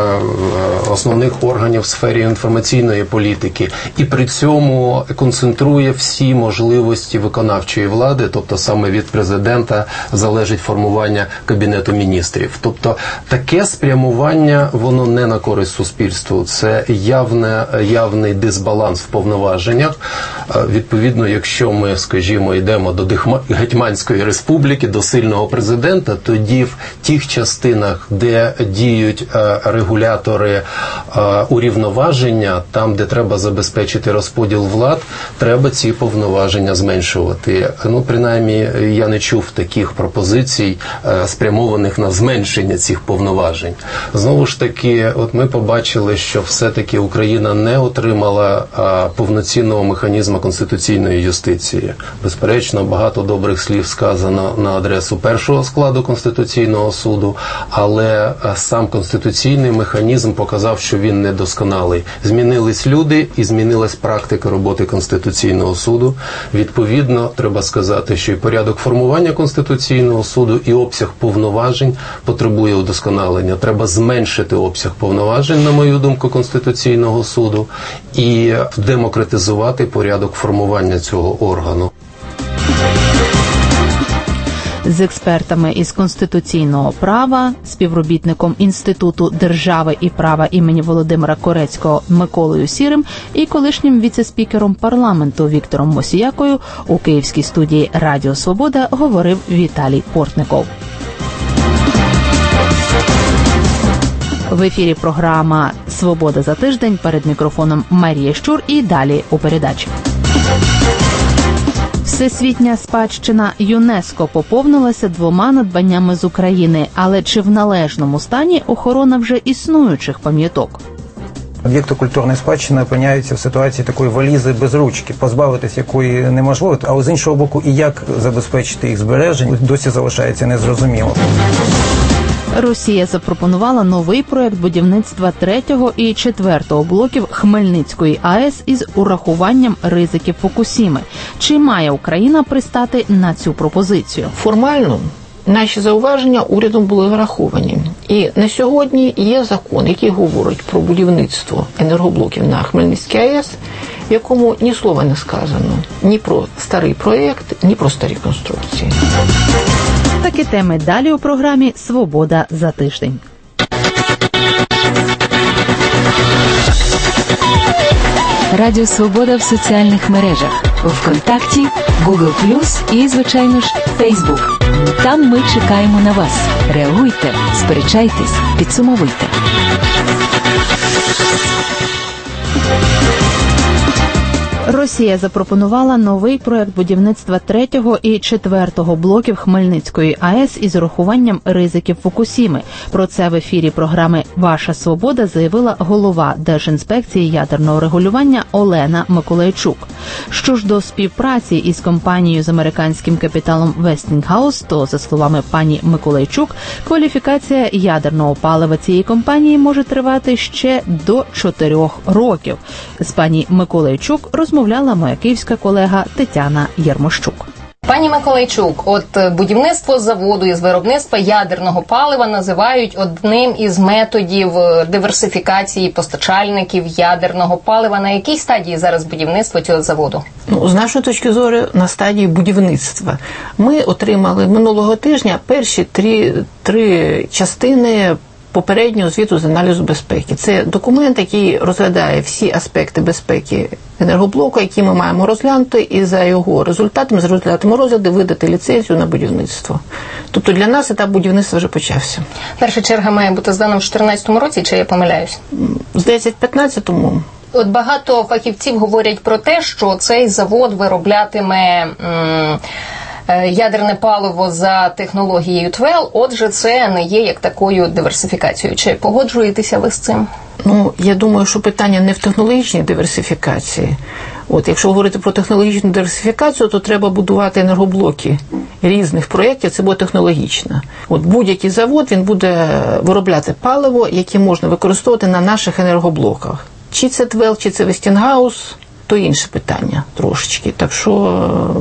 основних органів в сфері інформаційної політики. І при цьому концентрує всі можливості виконавчої влади, тобто саме від президента залежить формування Кабінету міністрів. Тобто таке спрямування, воно не на користь суспільству. Це явне, явний дисбаланс в повноваженнях. Відповідно, якщо ми, скажімо, йдемо до Гетьманської республіки, до сильного президента, тоді в тих частинах, де діють регулятори урівноваження, там, де треба забезпечити розподіл влад, треба ці повноваження зменшувати. Ну, принаймні, я не чув таких пропозицій, спрямованих на зменшення цих повноважень. Знову ж таки, от ми побачили, що все-таки Україна не отримала а, повноцінного механізму конституційної юстиції. Безперечно, багато добрих слів сказано на адресу першого складу Конституційного суду, але а, сам конституційний механізм показав, що він недосконалий. Змінились люди і змінилась практика роботи Конституційного суду. Відповідно, треба сказати, що і порядок формування Конституційного суду, і обсяг повноважень потребує удосконалення. Треба зменшити обсяг повноважень, на мою думку, Конституційного суду і демократизувати порядок формування цього органу.
З експертами із конституційного права, співробітником Інституту держави і права імені Володимира Корецького Миколою Сірим і колишнім віце-спікером парламенту Віктором Мосіякою у київській студії Радіо Свобода говорив Віталій Портников. В ефірі програма «Свобода за тиждень», перед мікрофоном Марія Щур і далі у передачі. Всесвітня спадщина ЮНЕСКО поповнилася двома надбаннями з України, але чи в належному стані охорона вже існуючих пам'яток?
Об'єкти культурної спадщини опиняються в ситуації такої валізи без ручки, позбавитись якої неможливо, але з іншого боку, і як забезпечити їх збереження, досі залишається незрозуміло.
Росія запропонувала новий проект будівництва третього і четвертого блоків Хмельницької АЕС із урахуванням ризиків Фукусіми. Чи має Україна пристати на цю пропозицію?
Формально наші зауваження урядом були враховані. І на сьогодні є закон, який говорить про будівництво енергоблоків на Хмельницькій АЕС, в якому ні слова не сказано ні про старий проєкт, ні про старі конструкції.
Такі теми далі у програмі «Свобода за тиждень».
Радіо «Свобода» в соціальних мережах. ВКонтакті, Google плюс і, звичайно ж, Фейсбук. Там ми чекаємо на вас. Реагуйте, сперечайтесь, підсумовуйте.
Росія запропонувала новий проект будівництва третього і четвертого блоків Хмельницької АЕС із урахуванням ризиків Фукусіми. Про це в ефірі програми «Ваша свобода» заявила голова Держінспекції ядерного регулювання Олена Миколайчук. Що ж до співпраці із компанією з американським капіталом Westinghouse, то, за словами пані Миколайчук, кваліфікація ядерного палива цієї компанії може тривати ще до чотирьох років. З пані Миколайчук розмовляли Розмовляла моя київська колега Тетяна Єрмощук.
Пані Миколайчук, от будівництво заводу із виробництва ядерного палива називають одним із методів диверсифікації постачальників ядерного палива. На якій стадії зараз будівництво цього заводу?
Ну, з нашої точки зору, на стадії будівництва. Ми отримали минулого тижня перші три, три частини попереднього звіту з аналізу безпеки. Це документ, який розглядає всі аспекти безпеки енергоблоку, які ми маємо розглянути, і за його результатами, за результатами розгляду видати ліцензію на будівництво. Тобто для нас етап будівництва вже почався.
Перша черга має бути здана в чотирнадцятому році, чи я помиляюсь?
Здається, в п'ятнадцятому.
От багато фахівців говорять про те, що цей завод вироблятиме м- ядерне паливо за технологією ТВЕЛ, отже, це не є як такою диверсифікацією. Чи погоджуєтеся ви з цим?
Ну, я думаю, що питання не в технологічній диверсифікації. От, якщо говорити про технологічну диверсифікацію, то треба будувати енергоблоки різних проєктів, це буде технологічно. От будь-який завод, він буде виробляти паливо, яке можна використовувати на наших енергоблоках. Чи це ТВЕЛ, чи це Westinghouse, то інше питання трошечки. Так що...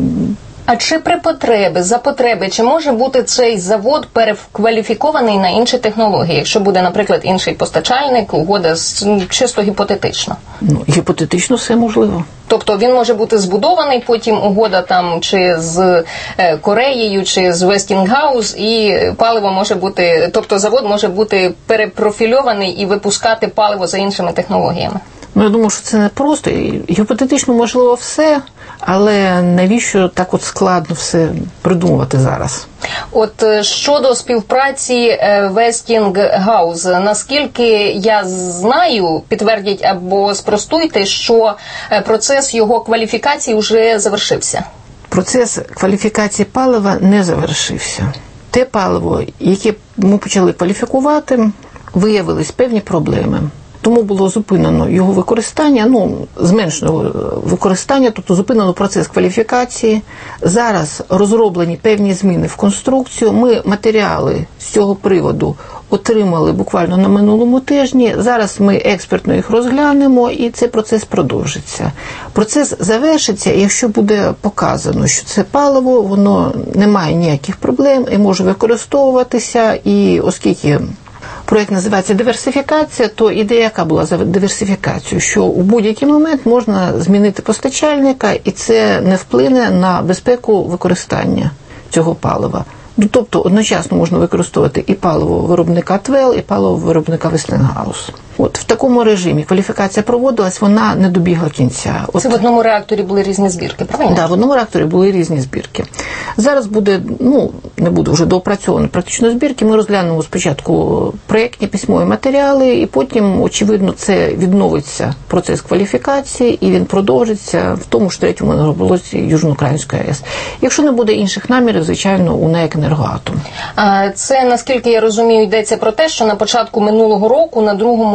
А чи при потребі, за потреби, чи може бути цей завод перекваліфікований на інші технології, якщо буде, наприклад, інший постачальник, угода чисто гіпотетично?
Ну, гіпотетично все можливо.
Тобто він може бути збудований, потім угода там чи з Кореєю, чи з Westinghouse, і паливо може бути, тобто завод може бути перепрофільований і випускати паливо за іншими технологіями?
Ну, я думаю, що це не просто. Гіпотетично можливо все, але навіщо так от складно все придумувати зараз?
От щодо співпраці Westinghouse, наскільки я знаю, підтвердіть або спростуйте, що процес його кваліфікації вже завершився.
Процес кваліфікації палива не завершився. Те паливо, яке ми почали кваліфікувати, виявились певні проблеми. Тому було зупинено його використання, ну, зменшено використання, тобто зупинено процес кваліфікації. Зараз розроблені певні зміни в конструкцію. Ми матеріали з цього приводу отримали буквально на минулому тижні. Зараз ми експертно їх розглянемо, і цей процес продовжиться. Процес завершиться, якщо буде показано, що це паливо, воно не має ніяких проблем і може використовуватися, і оскільки проєкт називається «Диверсифікація», то ідея яка була за диверсифікацію? Що у будь-який момент можна змінити постачальника, і це не вплине на безпеку використання цього палива. Тобто одночасно можна використовувати і паливо виробника ТВЕЛ, і паливо виробника Westinghouse. От в такому режимі кваліфікація проводилась, вона не добігла кінця. От...
Це в одному реакторі були різні збірки, правильно?
Так, да, в одному реакторі були різні збірки. Зараз буде, ну, не буде вже доопрацьовано практично збірки, ми розглянемо спочатку проєктні письмові матеріали, і потім, очевидно, це відновиться процес кваліфікації, і він продовжиться в тому ж третьому енергоблоці Южноукраїнської АЕС. Якщо не буде інших намірів, звичайно, у НЕК «Енергоатом».
Це, наскільки я розумію, йдеться про те, що на початку минулого року на другому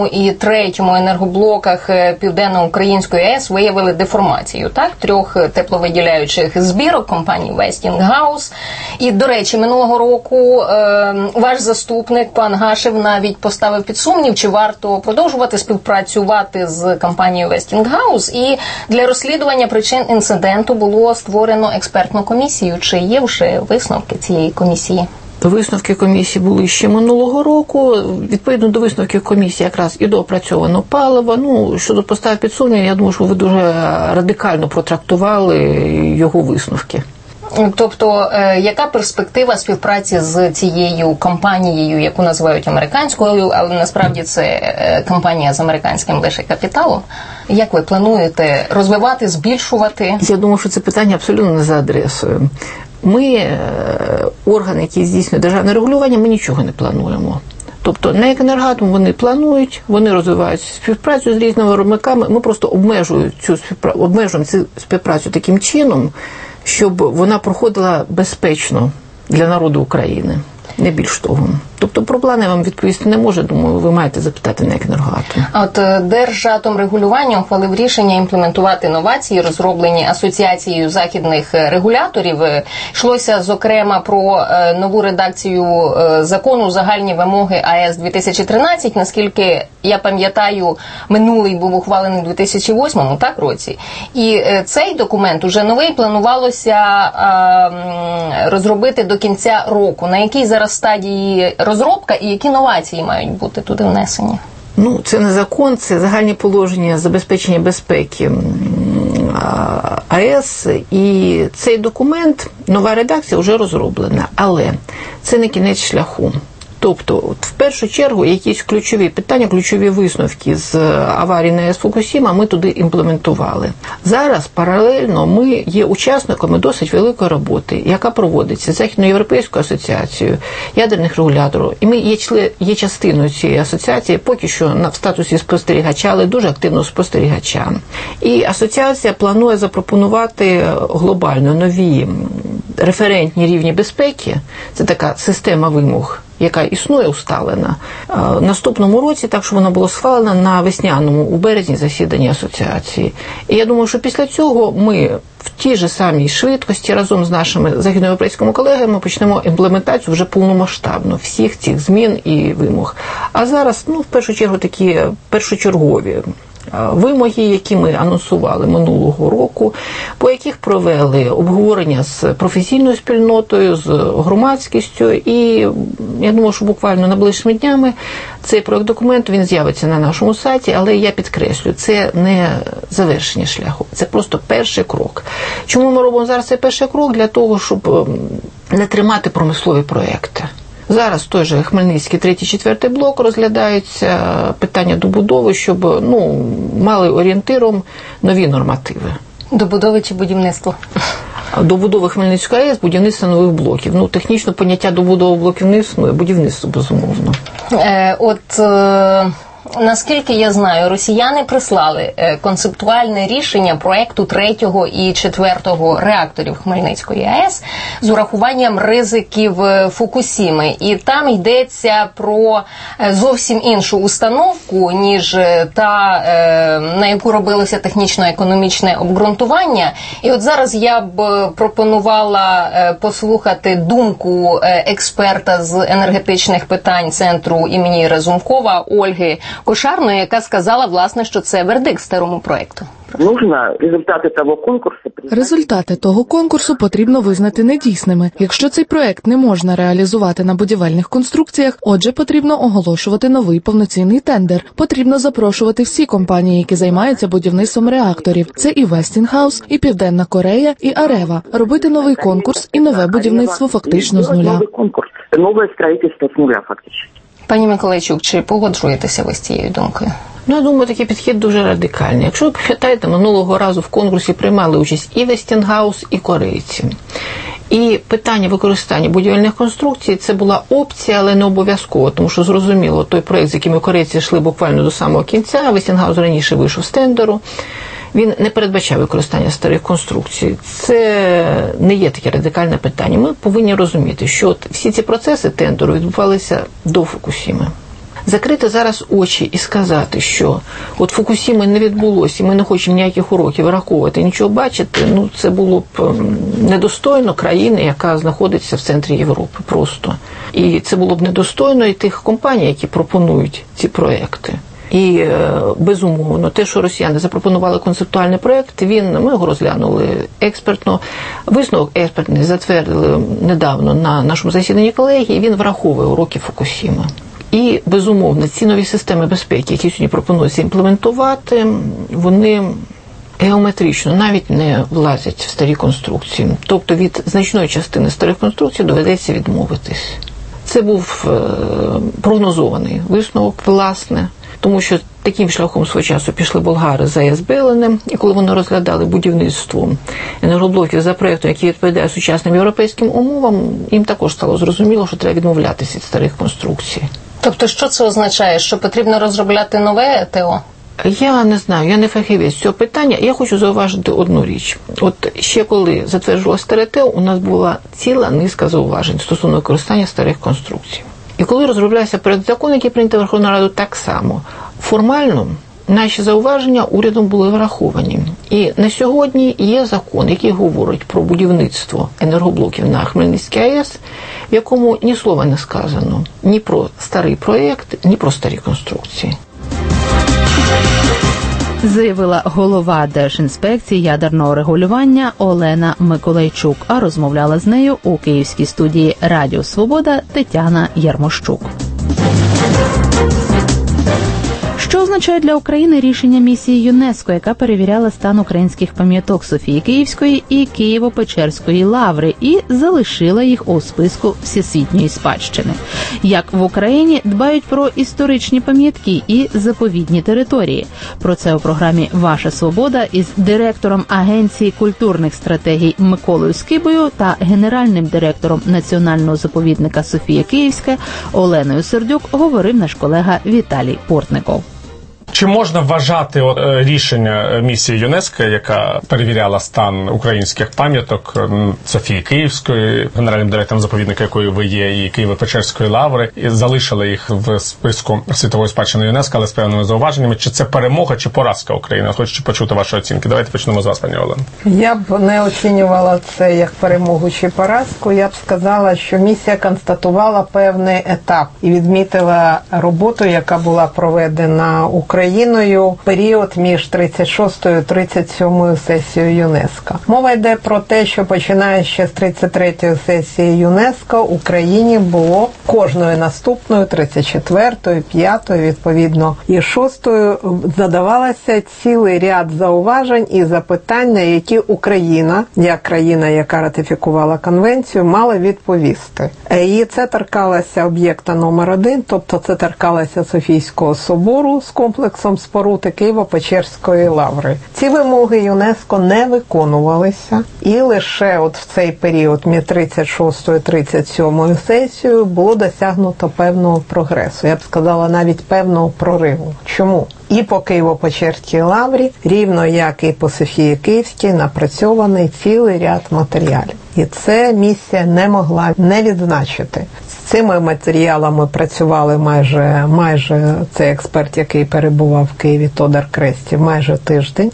і третьому енергоблоках Південно-Української АЕС виявили деформацію, так? Трьох тепловиділяючих збірок компанії Westinghouse. І, до речі, минулого року е, ваш заступник, пан Гашев, навіть поставив під сумнів, чи варто продовжувати співпрацювати з компанією Westinghouse. І для розслідування причин інциденту було створено експертну комісію. Чи є вже висновки цієї комісії?
Висновки комісії були ще минулого року. Відповідно до висновків комісії якраз і доопрацьовано паливо. Ну, щодо постави під сумнів, я думаю, що ви дуже радикально протрактували його висновки.
Тобто, е, яка перспектива співпраці з цією компанією, яку називають американською, але насправді це е, компанія з американським лише капіталом? Як ви плануєте розвивати, збільшувати?
Я думаю, що це питання абсолютно не за адресою. Ми, органи, які здійснюють державне регулювання, ми нічого не плануємо. Тобто, на «Енергоатом» вони планують, вони розвивають співпрацю з різними виробниками, ми просто обмежуємо цю співпрацю, обмежуємо цю співпрацю таким чином, щоб вона проходила безпечно для народу України, не більш того. Тобто про плани я вам відповісти не можу, думаю, ви маєте запитати на «Енергоатом».
А от Держатомрегулювання ухвалив рішення імплементувати новації, розроблені Асоціацією західних регуляторів. Йшлося, зокрема, про нову редакцію закону «Загальні вимоги АЕС дві тисячі тринадцять». Наскільки я пам'ятаю, минулий був ухвалений у дві тисячі восьмому, так, році. І цей документ, уже новий, планувалося розробити до кінця року. На якій зараз стадії розробка і які новації мають бути туди внесені?
Ну, це не закон, це загальні положення забезпечення безпеки АЕС. І цей документ, нова редакція вже розроблена. Але це не кінець шляху. Тобто, от в першу чергу, якісь ключові питання, ключові висновки з аварії на АЕС Фукусіма ми туди імплементували. Зараз паралельно ми є учасниками досить великої роботи, яка проводиться Західноєвропейською асоціацією ядерних регуляторів. І ми є, член, є частиною цієї асоціації, поки що на, в статусі спостерігача, але дуже активного спостерігача. І асоціація планує запропонувати глобально нові референтні рівні безпеки. Це така система вимог, яка існує усталена, в наступному році, так що вона була схвалена на весняному, у березні засіданні асоціації. І я думаю, що після цього ми в тій же самій швидкості разом з нашими західноєвропейськими колегами почнемо імплементацію вже повномасштабно всіх цих змін і вимог. А зараз, ну, в першу чергу, такі першочергові вимоги, які ми анонсували минулого року, по яких провели обговорення з професійною спільнотою, з громадськістю. І я думаю, що буквально найближчими днями цей проект документу, він з'явиться на нашому сайті, але я підкреслю, це не завершення шляху, це просто перший крок. Чому ми робимо зараз цей перший крок? Для того, щоб не тримати промислові проекти. Зараз той же Хмельницький третій, четвертий блок розглядаються питання добудови, щоб, ну, мали орієнтиром нові нормативи.
Добудови чи будівництво?
Добудови Хмельницької АЕС, будівництво нових блоків. Ну, технічно поняття добудови блоків не існує, будівництво, безумовно.
Е, от... Е... Наскільки я знаю, росіяни прислали концептуальне рішення проекту третього і четвертого реакторів Хмельницької АЕС з урахуванням ризиків Фукусіми. І там йдеться про зовсім іншу установку, ніж та, на яку робилося технічно-економічне обґрунтування. І от зараз я б пропонувала послухати думку експерта з енергетичних питань Центру імені Разумкова Ольги Кошарної, яка сказала, власне, що це вердикт старому проекту.
Нужно результати того конкурсу.
Результати того конкурсу потрібно визнати недійсними. Якщо цей проект не можна реалізувати на будівельних конструкціях, отже, потрібно оголошувати новий повноцінний тендер. Потрібно запрошувати всі компанії, які займаються будівництвом реакторів. Це і Westinghouse, і Південна Корея, і Арева. Робити новий конкурс і нове будівництво фактично з нуля.
Новий конкурс, нове будівництво з нуля фактично.
Пані Миколайчук, чи погоджуєтеся ви з цією думкою?
Ну, я думаю, такий підхід дуже радикальний. Якщо ви пам'ятаєте, минулого разу в конкурсі приймали участь і Westinghouse, і корейці. І питання використання будівельних конструкцій – це була опція, але не обов'язково, тому що, зрозуміло, той проєкт, з яким корейці йшли буквально до самого кінця, а Westinghouse раніше вийшов з тендеру, він не передбачав використання старих конструкцій. Це не є таке радикальне питання. Ми повинні розуміти, що всі ці процеси тендеру відбувалися до Фукусіми. Закрити зараз очі і сказати, що от Фукусіми не відбулося, і ми не хочемо ніяких уроків враховувати, нічого бачити, ну це було б недостойно країни, яка знаходиться в центрі Європи просто. І це було б недостойно і тих компаній, які пропонують ці проекти. І, безумовно, те, що росіяни запропонували концептуальний проєкт, він, ми його розглянули експертно. Висновок експертний затвердили недавно на нашому засіданні колегії, він враховує уроки Фукусіми. І, безумовно, ці нові системи безпеки, які сьогодні пропонуються імплементувати, вони геометрично навіть не влазять в старі конструкції. Тобто від значної частини старих конструкцій доведеться відмовитись. Це був прогнозований висновок, власне, тому що таким шляхом свого часу пішли болгари за ес бе ел ен, і коли вони розглядали будівництво енергоблоків за проєктом, який відповідає сучасним європейським умовам, їм також стало зрозуміло, що треба відмовлятися від старих конструкцій.
Тобто, що це означає? Що потрібно розробляти нове ТО?
Я не знаю, я не фахівець цього питання. Я хочу зауважити одну річ. От ще коли затверджувалося старе ТО, у нас була ціла низка зауважень стосовно використання старих конструкцій. І коли розроблявся проект закону, який прийнятий Верховною Радою, так само. Формально наші зауваження урядом були враховані. І на сьогодні є закон, який говорить про будівництво енергоблоків на Хмельницькій АЕС, в якому ні слова не сказано ні про старий проєкт, ні про старі конструкції.
Заявила голова Держінспекції ядерного регулювання Олена Миколайчук, а розмовляла з нею у київській студії Радіо Свобода Тетяна Ярмощук. Що означає для України рішення місії ЮНЕСКО, яка перевіряла стан українських пам'яток Софії Київської і Києво-Печерської лаври і залишила їх у списку всесвітньої спадщини? Як в Україні дбають про історичні пам'ятки і заповідні території? Про це у програмі «Ваша свобода» із директором Агенції культурних стратегій Миколою Скибою та генеральним директором Національного заповідника Софія Київська Оленою Сердюк говорив наш колега Віталій Портников.
Чи можна вважати от, рішення місії ЮНЕСКО, яка перевіряла стан українських пам'яток Софії Київської, генеральним директором заповідника, якою ви є, і Києво-Печерської лаври, і залишила їх в списку світової спадщини ЮНЕСКО, але з певними зауваженнями? Чи це перемога, чи поразка України? Хочу почути ваші оцінки. Давайте почнемо з вас, пані Олено.
Я б не оцінювала це як перемогу чи поразку. Я б сказала, що місія констатувала певний етап і відмітила роботу, яка була проведена Україною Україною в період між тридцять шостою і тридцять сьомою сесією ЮНЕСКО. Мова йде про те, що починаючи з тридцять третьої сесії ЮНЕСКО Україні було кожною наступною, тридцять четвертою, п'ятою, відповідно, і шостою задавалося цілий ряд зауважень і запитань, на які Україна, як країна, яка ратифікувала конвенцію, мала відповісти. І це торкалося об'єкта номер один, тобто це торкалося Софійського собору з комплексом споруд Києво-Печерської лаври. Ці вимоги ЮНЕСКО не виконувалися, і лише от в цей період між тридцять шостою і тридцять сьомою сесією було досягнуто певного прогресу. Я б сказала, навіть певного прориву. Чому? І по Києво-Печерській лаврі, рівно як і по Софії Київській, напрацьований цілий ряд матеріалів. І це місія не могла не відзначити. З цими матеріалами працювали майже, майже цей експерт, який перебував в Києві, Тодор Крестів, майже тиждень.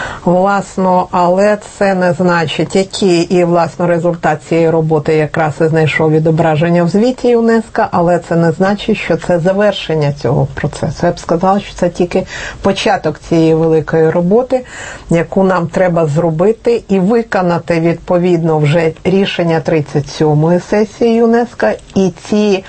Власно, але це не значить, які і, власно, результат цієї роботи якраз і знайшов відображення в звіті ЮНЕСКО, але це не значить, що це завершення цього процесу. Я б сказала, що це тільки початок цієї великої роботи, яку нам треба зробити і виконати відповідно вже рішення тридцять сьомої сесії ЮНЕСКО і ці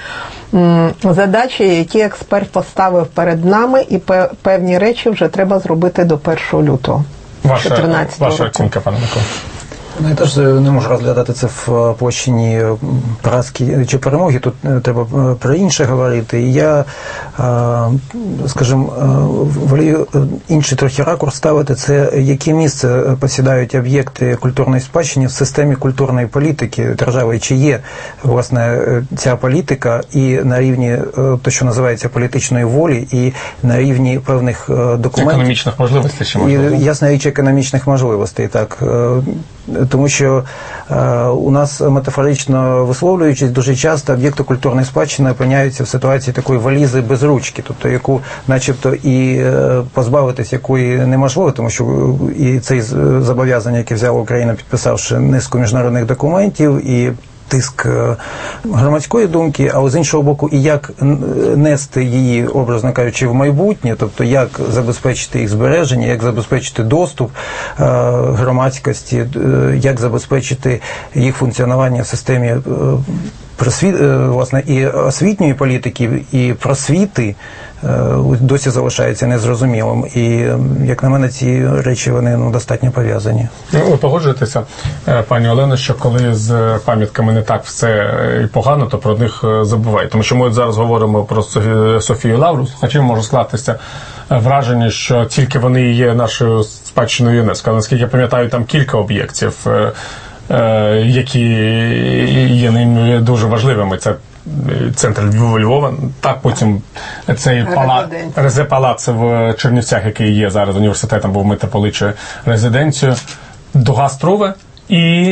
м, задачі, які експерт поставив перед нами, і певні речі вже треба зробити до першого лютого дві тисячі чотирнадцятого року.
Ваша оцінка, пане Микола?
Ну, я теж не можу розглядати це в площині поразки чи перемоги, тут треба про інше говорити. І я, скажімо, волію інший трохи ракурс ставити, це яке місце посідають об'єкти культурної спадщини в системі культурної політики держави, чи є, власне, ця політика і на рівні, то, що називається політичної волі, і на рівні певних документів.
Економічних можливостей, чи можливо?
І, ясна річ, економічних можливостей, так. Тому що у нас, метафорично висловлюючись, дуже часто об'єкти культурної спадщини опиняються в ситуації такої валізи без ручки, тобто яку начебто і позбавитись якої неможливо, тому що і це зобов'язання, яке взяла Україна, підписавши низку міжнародних документів, і тиск громадської думки, але з іншого боку, і як нести її, образно кажучи, в майбутнє, тобто як забезпечити їх збереження, як забезпечити доступ громадськості, як забезпечити їх функціонування в системі просвіт, власне, і освітньої політики, і просвіти, досі залишається незрозумілим. І, як на мене, ці речі, вони ну, достатньо пов'язані.
Ви погоджуєтеся, пані Олено, що коли з пам'ятками не так все і погано, то про них забувають. Тому що ми зараз говоримо про Софію Лавру, а чим може скластися враження, що тільки вони є нашою спадщиною ЮНЕСКО. Але, наскільки я пам'ятаю, там кілька об'єктів, які є ним дуже важливими. Це центр Львова, так, потім цей палац, Резе-палац в Чернівцях, який є зараз університетом, був митрополичою резиденцією, Дуга-Струве і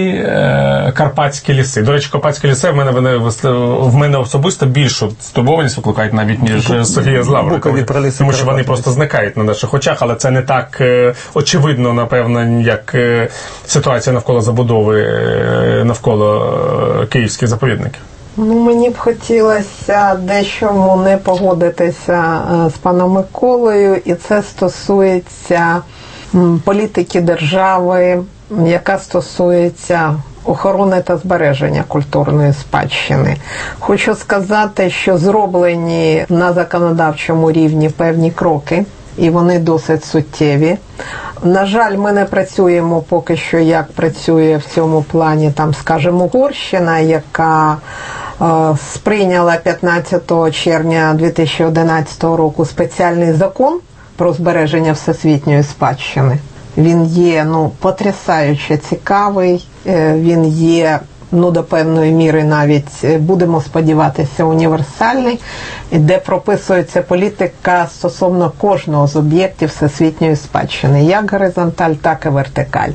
е, Карпатські ліси. До речі, Карпатські ліси в мене, вони, в мене особисто більшу стурбованість викликають навіть, ніж Софія з Лаврою, тому що вони просто зникають на наших очах, але це не так е, очевидно, напевно, як е, ситуація навколо забудови, е, навколо е, київських заповідників.
Ну, мені б хотілося дечому не погодитися з паном Миколою, і це стосується політики держави, яка стосується охорони та збереження культурної спадщини. Хочу сказати, що зроблені на законодавчому рівні певні кроки, і вони досить суттєві. На жаль, ми не працюємо поки що, як працює в цьому плані, там, скажімо, Угорщина, яка е, сприйняла п'ятнадцятого червня дві тисячі одинадцятого року спеціальний закон про збереження всесвітньої спадщини. Він є, ну, потрясаюче цікавий, е, він є, ну, до певної міри навіть, будемо сподіватися, універсальний, де прописується політика стосовно кожного з об'єктів всесвітньої спадщини, як горизонталь, так і вертикаль.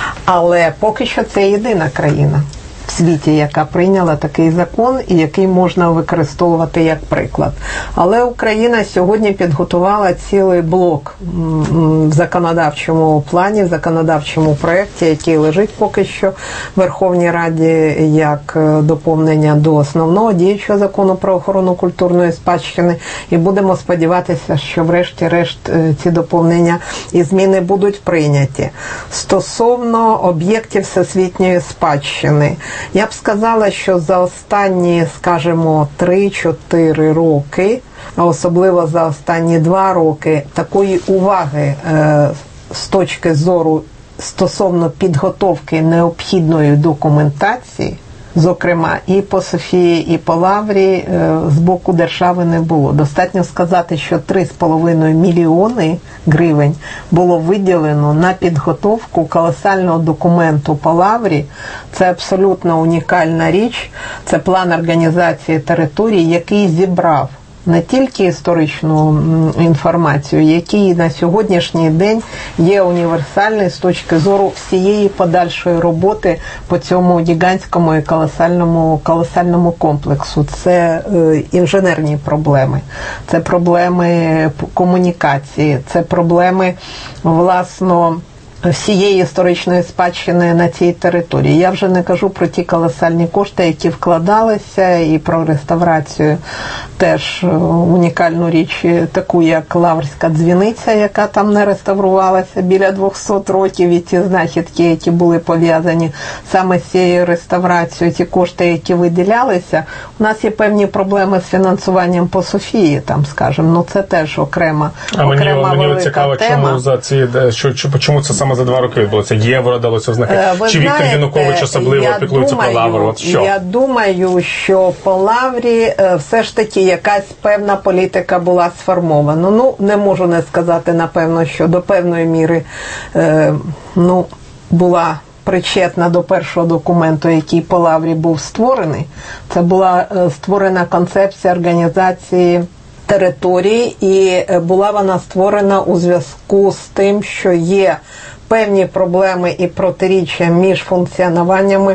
Але поки що це єдина країна в світі, яка прийняла такий закон і який можна використовувати як приклад. Але Україна сьогодні підготувала цілий блок в законодавчому плані, в законодавчому проєкті, який лежить поки що в Верховній Раді як доповнення до основного діючого закону про охорону культурної спадщини. І будемо сподіватися, що врешті-решт ці доповнення і зміни будуть прийняті. Стосовно об'єктів всесвітньої спадщини, я б сказала, що за останні, скажімо, три-чотири роки, а особливо за останні два роки, такої уваги е, з точки зору стосовно підготовки необхідної документації, зокрема і по Софії, і по Лаврі, е, з боку держави не було. Достатньо сказати, що три з половиною мільйони гривень було виділено на підготовку колосального документу по Лаврі. Це абсолютно унікальна річ. Це план організації територій, який зібрав не тільки історичну інформацію, який на сьогоднішній день є універсальний з точки зору всієї подальшої роботи по цьому гігантському і колосальному, колосальному комплексу. Це е, інженерні проблеми, це проблеми комунікації, це проблеми, власно, всієї історичної спадщини на цій території. Я вже не кажу про ті колосальні кошти, які вкладалися, і про реставрацію теж унікальну річ, таку як Лаврська дзвіниця, яка там не реставрувалася біля двохсот років, і ті знахідки, які були пов'язані саме з цією реставрацією, ті кошти, які виділялися. У нас є певні проблеми з фінансуванням по Софії, там, скажімо, ну це теж окрема,
а
окрема
мені,
велика
мені цікаво,
тема.
чому за ці, що, чому це саме за два роки відбулося? Євро далося знахи?
Ви
Чи Віктор
знаєте,
Янукович особливо піклується про Лавру? От що?
Я думаю, що по Лаврі все ж таки якась певна політика була сформована. Ну, не можу не сказати, напевно, що до певної міри е, ну, була причетна до першого документу, який по Лаврі був створений. Це була е, створена концепція організації території, і була вона створена у зв'язку з тим, що є певні проблеми і протиріччя між функціонуваннями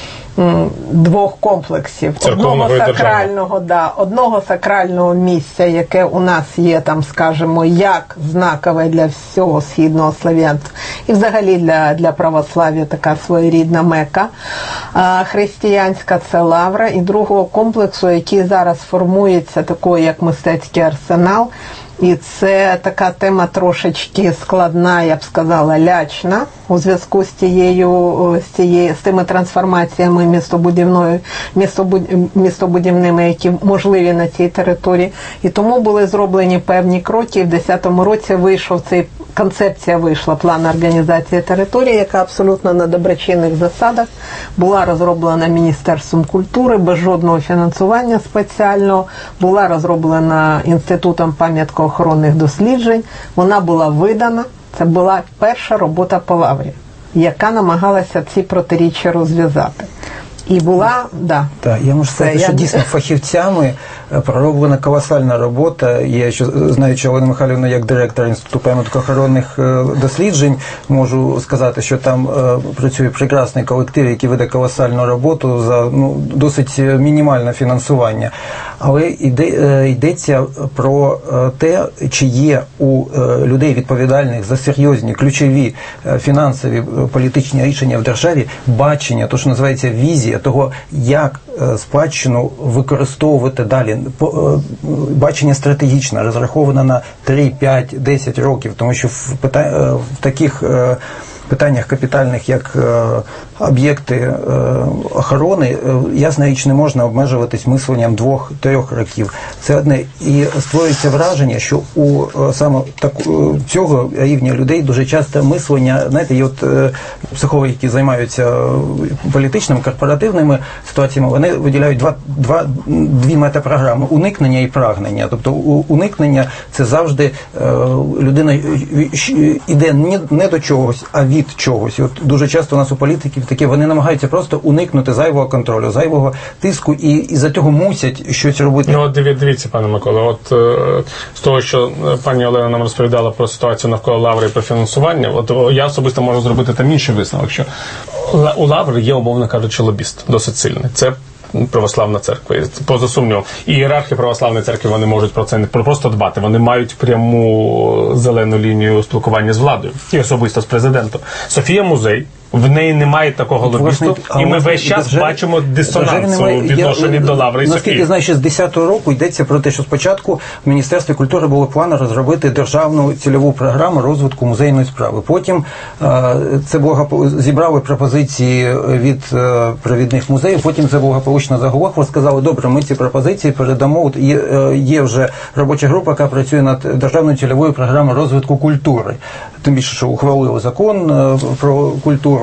двох комплексів. Одного сакрального, да, одного сакрального місця, яке у нас є, там, скажімо, як знакове для всього східного слав'янства і взагалі для, для православ'я така своєрідна Мека. А християнська – це Лавра. І другого комплексу, який зараз формується такою, як мистецький арсенал. І це така тема трошечки складна, я б сказала, лячна у зв'язку з тією, з тією, з тими трансформаціями містобудівною, містобудівними, які можливі на цій території. І тому були зроблені певні кроки. В десятому році вийшов цей концепція вийшла, план організації території, яка абсолютно на доброчинних засадах була розроблена Міністерством культури без жодного фінансування спеціального, була розроблена Інститутом пам'яткоохоронних досліджень, вона була видана, це була перша робота по Лаврі, яка намагалася ці протиріччя розв'язати. І була, да.
Так, я можу сказати,
це,
що
я...
дійсно фахівцями пророблена колосальна робота. Я, що, знаючи Олену Михайлівну як директор Інституту пам'яткоохоронних досліджень, можу сказати, що там е, працює прекрасний колектив, який веде колосальну роботу за ну, досить мінімальне фінансування. Але йде, е, йдеться про те, чи є у е, людей відповідальних за серйозні, ключові е, фінансові, політичні рішення в державі бачення, то, що називається візія того, як е, спадщину використовувати далі. По, е, бачення стратегічне, розраховане на три, п'ять, десять років, тому що в, пита, е, в таких е, питаннях капітальних, як е, об'єкти е, охорони, е, ясна річ, не можна обмежуватись мисленням двох-трьох років. Це одне. І створюється враження, що у е, саме так, цього рівня людей дуже часто мислення, знаєте, і от е, психологи, які займаються політичними, корпоративними ситуаціями, вони виділяють два, два, дві метапрограми – уникнення і прагнення. Тобто у, уникнення – це завжди е, людина йде не, не до чогось, а від чогось. І от дуже часто у нас у політиків таке, вони намагаються просто уникнути зайвого контролю, зайвого тиску, і, і за цього мусять щось робити.
Ну, от дивіться, пане Микола, от е, з того, що пані Олена нам розповідала про ситуацію навколо Лаври і про фінансування, от я особисто можу зробити там інший висновок, що у Лаври є, умовно кажучи, лобіст, досить сильний. Це православна церква, поза сумнівом. І ієрархи православної церкви, вони можуть про це не просто дбати. Вони мають пряму зелену лінію спілкування з владою. І особисто з президентом. Софія музей, в неї немає такого лобісту, і ми весь час державі, бачимо дисонанс у відношенні до Лаври і Софії.
Наскільки знаю, що з десятого року йдеться про те, що спочатку в Міністерстві культури було план розробити державну цільову програму розвитку музейної справи. Потім це благо... зібрали пропозиції від провідних музеїв, потім це благополучно заголовку, сказали, добре, ми ці пропозиції передамо. Є, є вже робоча група, яка працює над державною цільовою програмою розвитку культури. Тим більше, що ухвалили закон про культуру.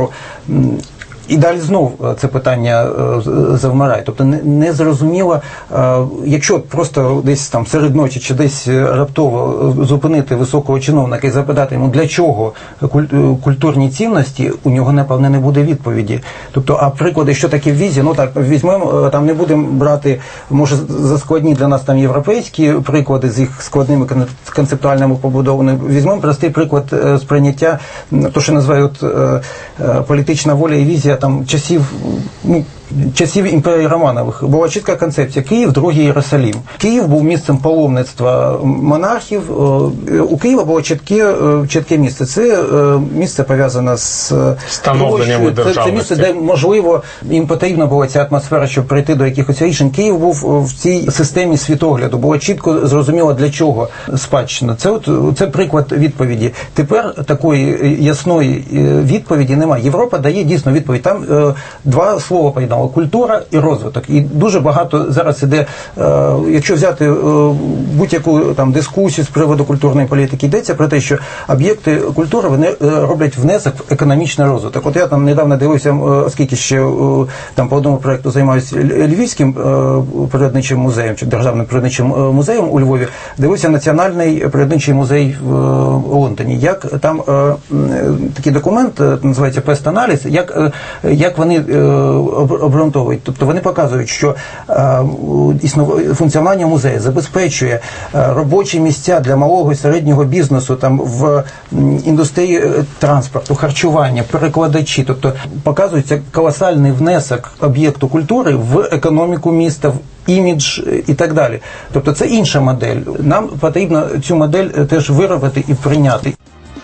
І далі знов це питання завмирає. Тобто не зрозуміло, якщо просто десь там серед ночі чи десь раптово зупинити високого чиновника і запитати йому, для чого культурні цінності, у нього, напевне, не буде відповіді. Тобто, а приклади, що таке візія, ну так, візьмемо, там не будемо брати, може, заскладні для нас там європейські приклади з їх складними концептуальними побудовами. Візьмемо простий приклад сприйняття, то, що називають політична воля і візія там часів, ну, часів імперії Романових. Була чітка концепція: Київ, другий Єрусалим. Київ був місцем паломництва монархів. У Києва було чітке, чітке місце. Це місце пов'язане з
становленням державності.
Це, це місце, де, можливо, їм потрібна була ця атмосфера, щоб прийти до якихось рішень. Київ був в цій системі світогляду. Було чітко зрозуміло, для чого спадщина. Це, от, це приклад відповіді. Тепер такої ясної відповіді немає. Європа дає дійсно відповідь. Там е, два слова поєднали: культура і розвиток. І дуже багато зараз іде, е, якщо взяти е, будь-яку там дискусію з приводу культурної політики, йдеться про те, що об'єкти культури, вони е, роблять внесок в економічний розвиток. От я там недавно дивився, е, оскільки ще е, там по одному проєкту займаюся Львівським е, природничим музеєм, чи державним природничим е, музеєм у Львові, дивився Національний природничий музей в е, Лондоні. Як там е, такий документ, е, називається «Пест-аналіз», як, е, як вони е, обґрунтовують. Тобто вони показують, що існування функціонування музею забезпечує робочі місця для малого і середнього бізнесу, там в індустрії транспорту, харчування, перекладачі. Тобто показується колосальний внесок об'єкту культури в економіку міста, в імідж і так далі. Тобто це інша модель. Нам потрібно цю модель теж виробити і прийняти.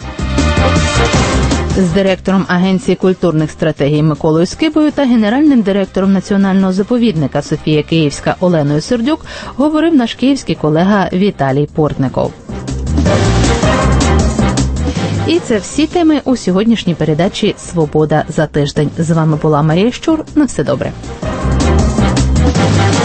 З директором Агенції культурних стратегій Миколою Скибою та генеральним директором Національного заповідника Софія Київська Оленою Сердюк говорив наш київський колега Віталій Портников. І це всі теми у сьогоднішній передачі «Свобода за тиждень». З вами була Марія Щур. На все добре.